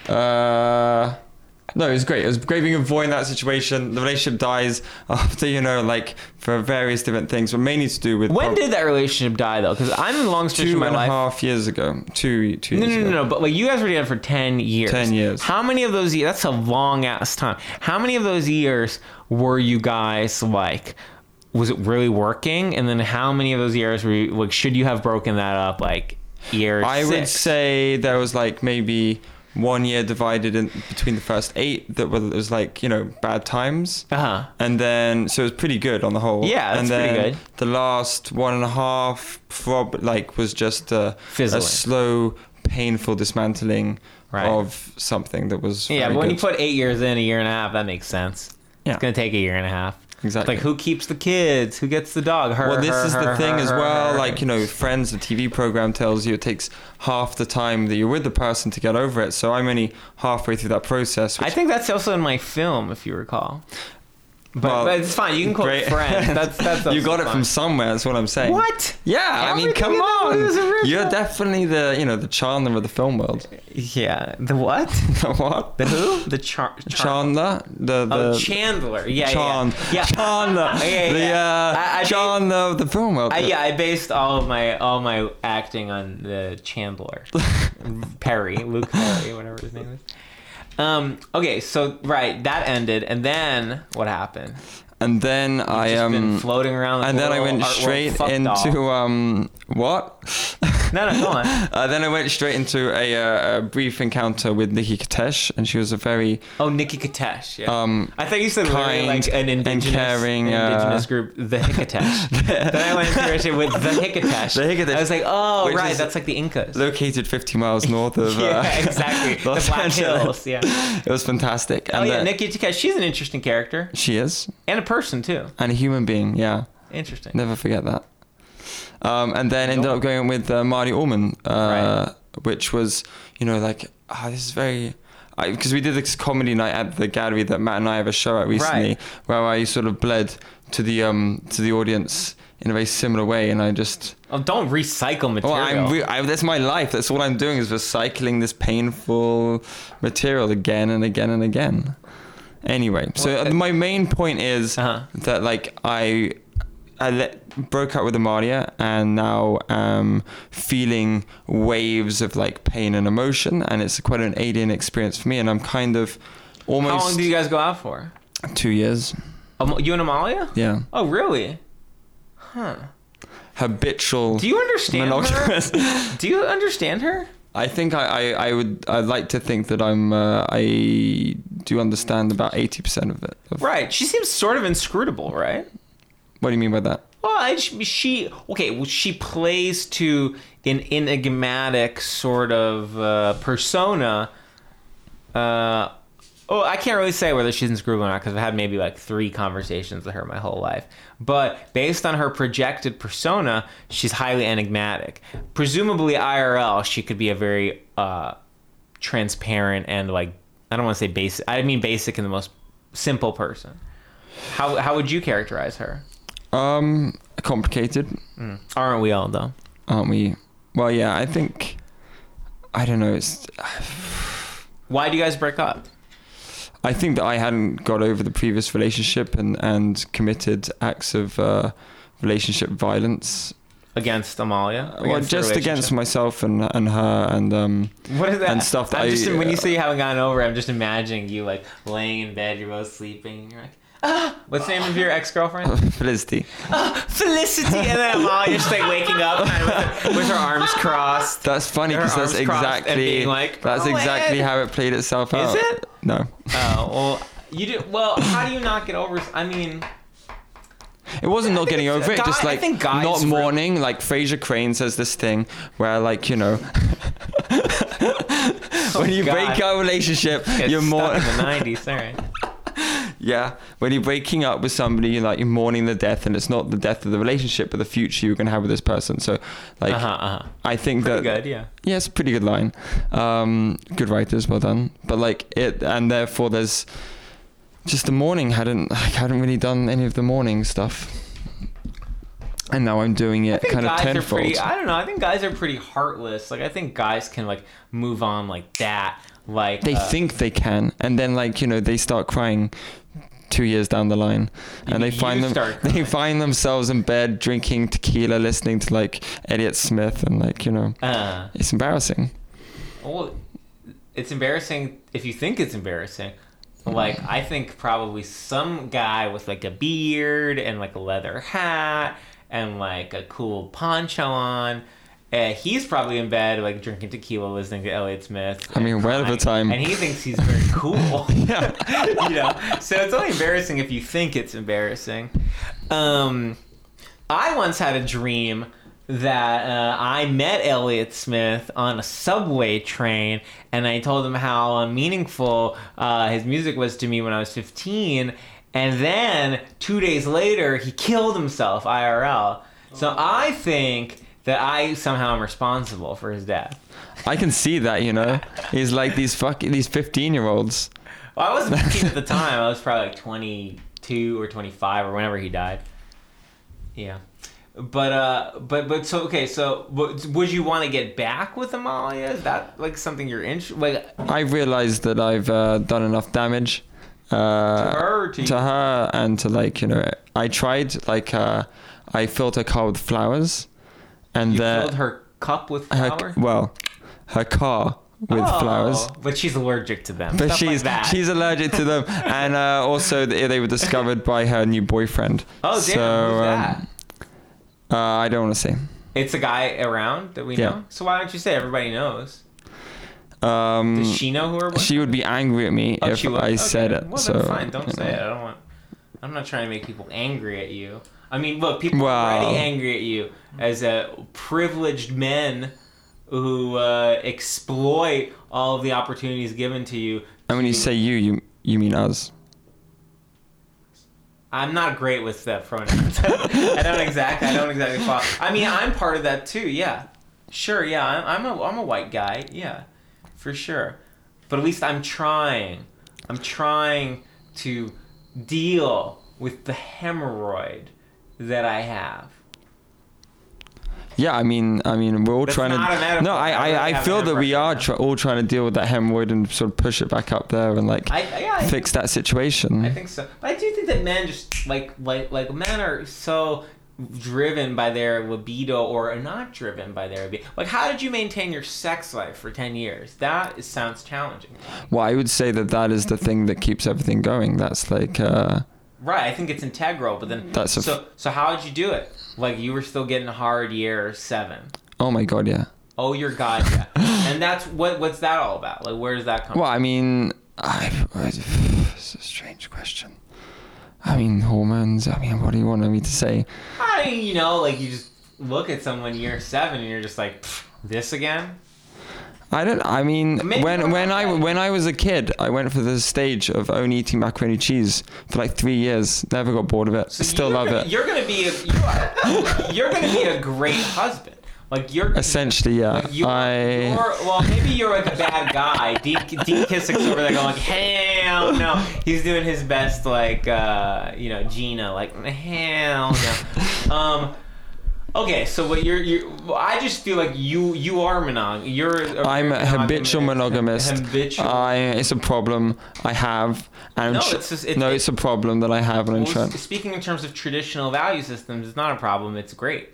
uh, no, it was great. It was great being avoiding that situation. The relationship dies after, you know, like for various different things, but mainly to do with When prob- did that relationship die though? Because I'm in the long stretch of two my and a life. half years ago. Two, two No, years no, no, ago. no. But like you guys were together for ten years. Ten years. How many of those years? That's a long ass time. How many of those years were you guys like? Was it really working? And then how many of those years were you, like? Should you have broken that up like year I six? would say there was like maybe one year divided in between the first eight that was, was like, you know, bad times. Uh huh. And then, so it was pretty good on the whole. Yeah, and that's pretty then good. The last one and a half, prob- like, was just a, Fizzling. a slow, painful dismantling Right. of something that was. Yeah, very but when you good. put eight years in, a year and a half, that makes sense. Yeah. It's gonna take a year and a half. Exactly. Like who keeps the kids? Who gets the dog? Her. Well, this her, is her, the thing her, as her, well. her. Like, you know, Friends, the T V program tells you it takes half the time that you're with the person to get over it. So I'm only halfway through that process. I Which, think that's also in my film, if you recall. But, Well, but it's fine. You can quote great. Friends. That's that's. you got also it fine. from somewhere. That's what I'm saying. What? Yeah, I mean, Everything come in that movie was on. original. You're definitely the, you know, the Chandler of the film world. Yeah. The what? The what? The who? The char. char- Chandler, the the Oh, Chandler. Yeah, Chand, yeah. Yeah. Chandler, Yeah, yeah, the yeah. uh, I- I Chandler of the film world. I, yeah, I based all of my all my acting on the Chandler, Perry, Luke Perry, whatever his name is. Um. Okay, so right, that ended, and then what happened? And then I Just um, been floating around. Like and a then I little went art world straight fuck into doll. um, what? No, no, go on. Uh, then I went straight into a, uh, a brief encounter with Nikki Katesh, and she was a very Oh, Nikki Katesh. Yeah. um, I thought you said literally kind like an and indigenous, caring, an indigenous uh, group, the Hickatesh. then I went into it with the Hickatesh. The Hickatesh. I was like, oh, Which right, is that's like the Incas. located fifty miles north of. Uh, yeah, exactly. the Los Black Angeles. Hills. Yeah. It was fantastic. Oh And yeah, then- Nikki Katesh. She's an interesting character She is, and a person too. and a human being. Yeah, Interesting. never forget that. Um, and then ended up going with uh, Marty Ullman, uh, which was, you know, like, ah, this is very. Because we did this comedy night at the gallery that Matt and I have a show at recently, Right. where I sort of bled to the um to the audience in a very similar way, and I just. Oh, don't recycle Well, material. I'm re- I, that's my life. That's all I'm doing is recycling this painful material again and again and again. Anyway, so Well, uh, my main point is Uh-huh. that like I I let, broke up with Amalia, and now um feeling waves of like pain and emotion, and it's quite an alien experience for me, and I'm kind of almost How long did you guys go out for? two years. Um, you and Amalia? Yeah, Oh, really? Huh. habitual. Do you understand her? monogamous. Do you understand her? I think I, I, I would I'd like to think that I'm uh, I do understand about eighty percent of it. Of, Right. She seems sort of inscrutable, right? What do you mean by that? Well, I, she okay. Well, she plays to an enigmatic sort of uh, persona. Uh, oh, I can't really say whether she's inscrutable or not because I've had maybe like three conversations with her my whole life. But based on her projected persona, she's highly enigmatic. Presumably, I R L, she could be a very uh, transparent and like I don't want to say basic. I mean basic in the most simple person. How how would you characterize her? Um, complicated, Mm. Aren't we all though? aren't we? Well, yeah, I think I don't know. It's Why do you guys break up? I think that I hadn't got over the previous relationship and and committed acts of uh, relationship violence. Against Amalia? Well, Against the just against relationship? myself and and her and um What is that? and stuff that I'm I- just, when you say you haven't gotten over it, I'm just imagining you like laying in bed, you're both sleeping, and you're like, ah, what's the name of your ex-girlfriend? Felicity. Ah, Felicity, and then Amalia just like waking up kind of with, her, with her arms crossed. That's funny Her because that's arms crossed and exactly being like, that's "Oh, exactly Ed." how it played itself Is out. it? No. Oh well, you do. Well, how do you not get over? I mean, It wasn't I not think getting it's- over it, guy- just I like think guys not re- mourning. Like Fraser Crane says this thing where, like, you know, when you God. break a relationship, Get you're stuck more in the nineties. All right. yeah. When you're breaking up with somebody, you're like you're mourning the death, and it's not the death of the relationship, but the future you're gonna have with this person. So, like, Uh huh. Uh huh. I think Pretty that good. Yeah. yeah, it's a pretty good line. Um, good writers, well done. But like it, and therefore there's just the mourning hadn't I hadn't really done any of the mourning stuff. And now I'm doing I it think kind of guys are tenfold. pretty. I don't know. I think guys are pretty heartless. Like I think guys can like move on like that. Like They uh, think they can, and then like you know they start crying two years down the line, and they You find them start they crying. find themselves in bed drinking tequila, listening to like Elliott Smith, and like you know Uh, it's embarrassing. well, it's embarrassing if you think it's embarrassing. Like I think probably some guy with like a beard and like a leather hat and like a cool poncho on. Uh, he's probably in bed, like drinking tequila, listening to Elliott Smith. I mean, and well of a crying, time. and he thinks he's very cool. Yeah. You know, so it's only embarrassing if you think it's embarrassing. Um, I once had a dream that uh, I met Elliott Smith on a subway train, and I told him how meaningful uh, his music was to me when I was fifteen. And then two days later, he killed himself I R L. So I think that I somehow am responsible for his death. I can see that, you know. He's like these fucking these fifteen year olds. Well, I wasn't fifteen at the time. I was probably like twenty-two or twenty-five or whenever he died. Yeah. But uh, but but so okay. So w- would you want to get back with Amalia? Is that like something you're interested? Like I realized that I've uh, done enough damage uh, to her, or to, to you? her, and to like you know, I tried like uh, I filled her car with flowers, and You the, filled her cup with her flour. well, her car with Oh, flowers. but she's allergic to them. But Stuff she's like that. she's allergic to them, and uh, also they, they were discovered by her new boyfriend. Oh damn! So, who's um, that? Uh, I don't want to say. It's a guy around that we Yeah. know. So why don't you say everybody knows? Um, Does she know who her boyfriend? she would be angry at me Oh, if she would? I Okay. said it. Well, so then fine. Don't you say know. it. I don't want. I'm not trying to make people angry at you. I mean, look, people Well- are already angry at you as uh, privileged men who uh, exploit all of the opportunities given to you. And when you to- say you, you you mean us. I'm not great with that pronouns. I don't exactly. I don't exactly follow. I mean, I'm part of that too. Yeah, sure. Yeah, I'm. I'm a. I'm a white guy. Yeah, for sure. But at least I'm trying. I'm trying to deal with the hemorrhoid that I have. Yeah, I mean, I mean, we're all That's trying not a to. metaphor. No, I, I really I, I have feel an that we impression are of that. tr- all trying to deal with that hemorrhoid and sort of push it back up there and like I, yeah, I fix that situation. I think so. But I do think that men just like like like men are so driven by their libido or are not driven by their libido. Like, how did you maintain your sex life for ten years? That is, sounds challenging. Well, I would say that that is the thing that keeps everything going. That's like. Uh, Right, I think it's integral. But then, That's a f- so so how did you do it? Like, you were still getting hard year seven. oh my god, yeah. Oh, your God, yeah. And that's what what's that all about? Like, where does that come Well, from? I mean, I, I, it's a strange question. I mean, hormones. I mean, what do you want me to say? I mean, you know, like you just look at someone year seven and you're just like, "Pfft, this again? I don't. I mean, Maybe when not when I that. when I was a kid, I went for the stage of only eating macaroni cheese for like three years. Never got bored of it. So Still you're love gonna, it. You're gonna be a, you are, you're gonna be a great husband. Like you're Essentially, yeah. Like you're, I. you're, well, maybe you're like a bad guy. Dean, Dean Kissick's over there going, hell no. He's doing his best, like, uh, you know, Gina, like, hell no. Um, okay, so what you're, you're, well, I just feel like you, you are monog. You're. A I'm a habitual monogamist. Habitual. I. It's a problem I have. And I'm No, tr- it's just- it- no, it- it's a problem that I have, and I'm Well, trying. speaking in terms of traditional value systems, it's not a problem. It's great.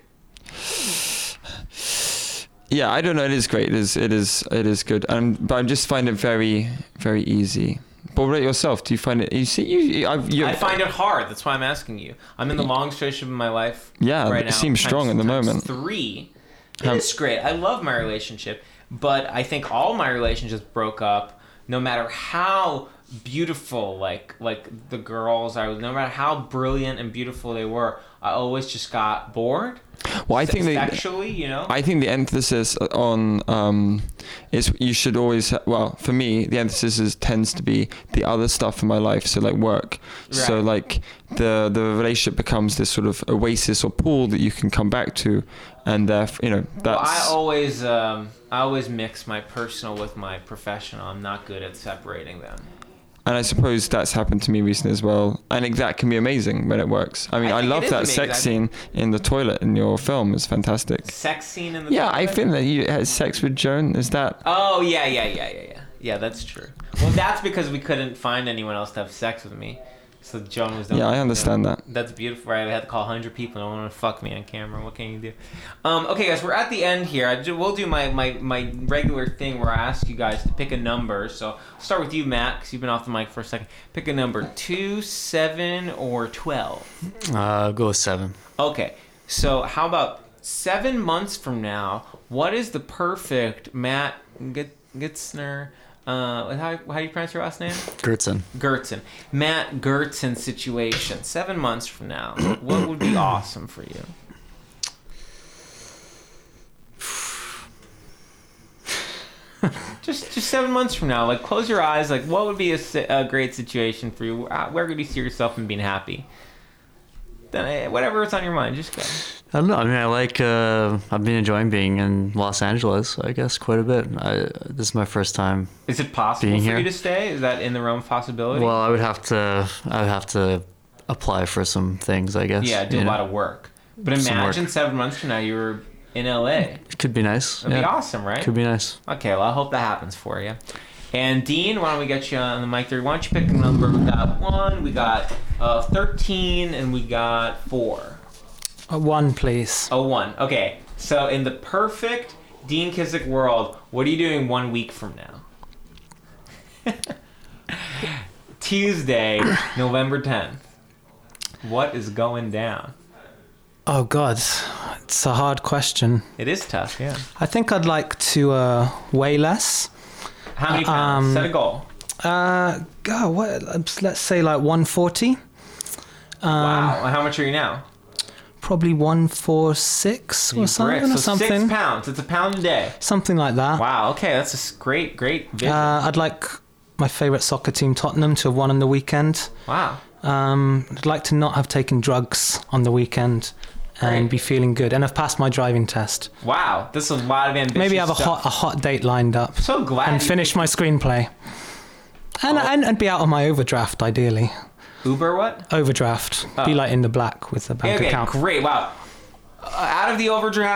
Yeah, I don't know. It is great. It is. It is. It is good. Um, but I just find it very, very easy. But what about yourself? Do you find it? You see, you. I've, you I find it hard. That's why I'm asking you. I'm in the long stretch of my life. Yeah, right it now. seems times- strong at the times moment. Three. It Um, is great. I love my relationship, but I think all my relationships broke up. No matter how beautiful, like like the girls, I was. No matter how brilliant and beautiful they were, I always just got bored. Well, I think that. Sexually, you know. I think the emphasis on um, is you should always ha- well for me the emphasis is tends to be the other stuff in my life, so like work. So Right. like the the relationship becomes this sort of oasis or pool that you can come back to, and therefore you know Well, that's. I always um, I always mix my personal with my professional. I'm not good at separating them. And I suppose that's happened to me recently as well. And it- that can be amazing when it works. I mean, I I, think it love is that amazing. sex scene in the toilet in your film. It's fantastic. Sex scene in the Yeah, I toilet? think that you had sex with Joan. Is that? Oh yeah, yeah, yeah, yeah, yeah. Yeah, that's true. Well, that's because we couldn't find anyone else to have sex with me. So Joan was the Yeah, only- I understand that. That's beautiful, right? I had to call one hundred people. No one want to fuck me on camera. What can you do? Um, okay, guys, we're at the end here. I do, we'll do my, my, my regular thing where I ask you guys to pick a number. So I'll start with you, Matt, because you've been off the mic for a second. Pick a number, two, seven, or twelve. Uh, go with seven. Okay, so how about seven months from now? What is the perfect Matt Get- Gitzner? Uh, how, how do you pronounce your last name? Gertzen. Gertzen. Matt Gertzen situation. Seven months from now, what would be awesome for you? just, just seven months from now. Like, close your eyes. Like, what would be a, si- a great situation for you? Uh, Where could you see yourself and being happy? Then, eh, whatever is on your mind, just go. I don't know. I mean, I like. Uh, I've been enjoying being in Los Angeles. I guess quite a bit. I, this is my first time. Is it possible Being for here? you to stay? Is that in the realm of possibility? Well, I would have to. I would have to apply for some things. I guess. yeah, do you a know? lot of work. But Some imagine work. seven months from now you were in L A. It could be nice. That'd yeah. be awesome, right? Could be nice. Okay, well, I hope that happens for you. And Dean, why don't we get you on the mic there? Why don't you pick a number? We got one, we got uh, thirteen, and we got four. Uh, one, please. Oh, one. Okay, so in the perfect Dean Kissick world, what are you doing one week from now? Tuesday, November tenth. What is going down? Oh God, it's a hard question. It is tough, yeah. I think I'd like to uh, weigh less. How many pounds? Um, Set a goal. Uh, God, what? Let's say like one forty. Um, Wow. How much are you now? Probably one forty-six You or something. brick. Or So something. six pounds. It's a pound a day. Something like that. Wow. Okay, that's a s- great, great vision. Uh, I'd like my favourite soccer team, Tottenham, to have won on the weekend. wow. Um, I'd like to not have taken drugs on the weekend and Great. be feeling good. And have passed my driving test. Wow. This is a lot of ambitious Maybe have a stuff. hot a hot date lined up. So glad. And you- finish my screenplay. And, Oh. and and be out of my overdraft, ideally. Uber what? Overdraft. Be Oh. like in the black with the bank Okay, account. great. Wow. Uh, out of the overdraft,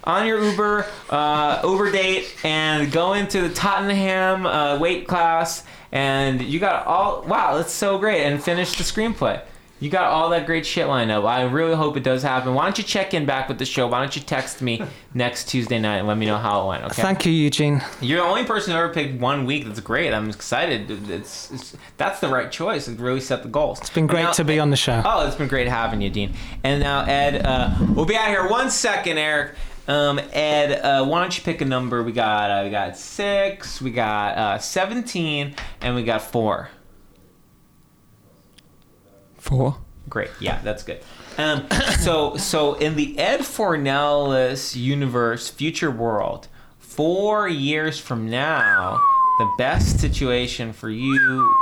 on your Uber uh, Uber date and go into the Tottenham uh, weight class, and you got all wow, that's so great, and finish the screenplay. You got all that great shit lined up. I really hope it does happen. Why don't you check in back with the show? Why don't you text me next Tuesday night and let me know how it went, okay? Thank you, Eugene. You're the only person who ever picked one week. That's great. I'm excited. It's, it's That's the right choice. It really set the goals. It's been great now, to be on the show. Oh, it's been great having you, Dean. And now, Ed, uh, we'll be out here. One second, Eric. Um, Ed, uh, why don't you pick a number? We got uh, we got six, we got uh, seventeen, and we got four. Four. Great. Yeah, that's good. Um, so, so in the Ed Fornellis universe, future world, four years from now, the best situation for you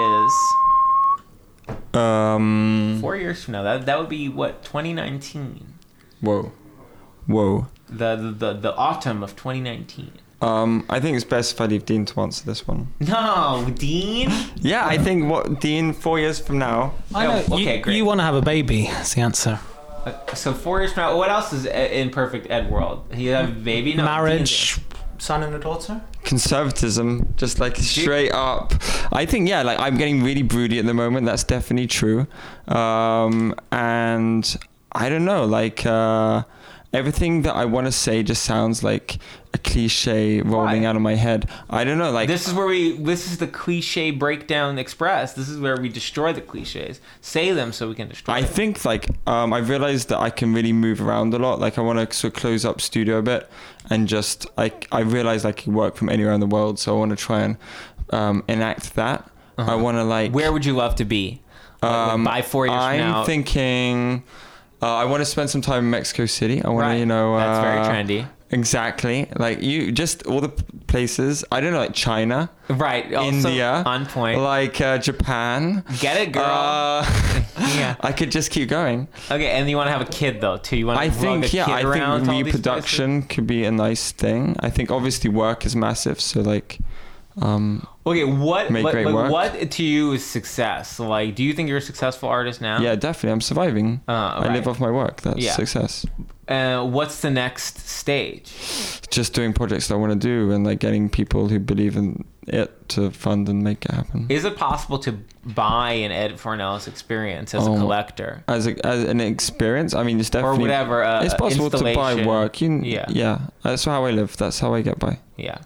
is um four years from now. That that would be what, twenty nineteen. Whoa, whoa. The the the, the autumn of twenty nineteen. Um, I think it's best if I leave Dean to answer this one. No, Dean. Yeah, I think what Dean four years from now. I know. Oh, okay, you, great. You want to have a baby? That's the answer. Uh, so four years from now, what else is in perfect Ed world? He have a baby, no, marriage, son and a daughter. Conservatism, just like straight up. I think yeah, like I'm getting really broody at the moment. That's definitely true. Um, and I don't know, like uh, everything that I want to say just sounds like a cliche rolling Why? out of my head. I don't know, like this is where we this is the cliche breakdown express. This is where we destroy the cliches. Say them so we can destroy I them. think like um I realized that I can really move around a lot. Like I want to sort of close up studio a bit and just like I realized I can work from anywhere in the world, so I want to try and um enact that. Uh-huh. I want to like Where would you love to be? Like, um by four years I'm from now. thinking uh, I want to spend some time in Mexico City. I want Right. to, you know, That's uh, very trendy. Exactly. Like you just all the p- places. I don't know, like China, Right. Also India, on point. like uh, Japan. Get it, girl. Uh, Yeah. I could just keep going. Okay, and you want to have a kid though too. You want to I lug a think kid yeah, I around to all think these reproduction could be a nice thing. I think obviously work is massive, so like um places? Okay, what Make what, great like, work. what to you is success? Like, do you think you're a successful artist now? yeah, definitely I'm surviving. Uh, I right. live off my work. That's Yeah. success. Uh, what's the next stage? Just doing projects that I want to do and like getting people who believe in it to fund and make it happen. Is it possible to buy an Ed Fornellis experience as Oh, a collector? As a, as an experience, I mean, it's definitely Or whatever, uh, it's possible to buy installation. work. You, Yeah. yeah, that's how I live. That's how I get by. Yeah.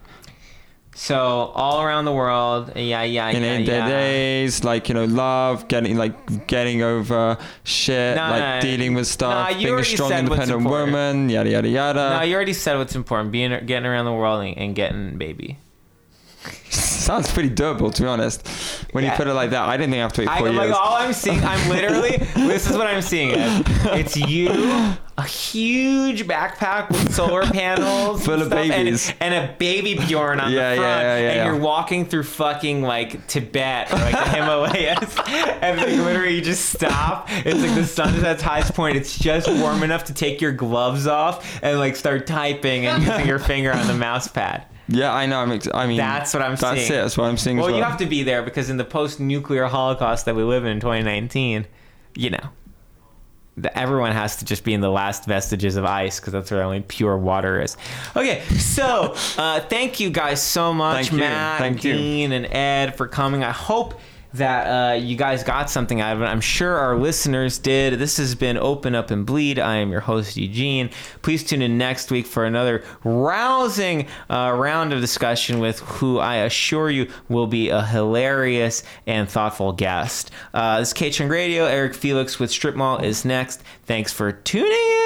So all around the world, yeah, yeah, In yeah, eight yeah. days, like you know, love, getting like getting over shit, Nah, like nah, dealing with stuff, nah, you being a already strong, said what's independent important. woman, yada yada yada. No, you already said what's important: being, getting around the world and, and getting baby. Sounds pretty doable, to be honest. When Yeah. you put it like that, I didn't think I have to wait I, four like years. all I'm seeing, I'm literally. This is what I'm seeing. Ed. It's you, a huge backpack with solar panels, Full and of stuff, and- babies. and, a baby Bjorn on Yeah, the yeah, front, yeah, yeah, and yeah. you're walking through fucking like Tibet, or, like the Himalayas, and like literally you just stop. It's like the sun is at its highest point. It's just warm enough to take your gloves off and like start typing and using your finger on the mouse pad. Yeah, I know. I'm ex- I mean, That's what I'm that's seeing. it. That's what I'm seeing. Well, as well. you have to be there because in the post-nuclear holocaust that we live in in twenty nineteen, you know, the, everyone has to just be in the last vestiges of ice because that's where only pure water is. Okay, so uh, thank you guys so much, Thank you. Matt, Thank you. Dean, and Ed, for coming. I hope that uh, you guys got something out of it. I'm sure our listeners did. This has been Open Up and Bleed. I am your host, Eugene. Please tune in next week for another rousing uh, round of discussion with who I assure you will be a hilarious and thoughtful guest. Uh, this is K-Chung Radio. Eric Felix with Strip Mall is next. Thanks for tuning in.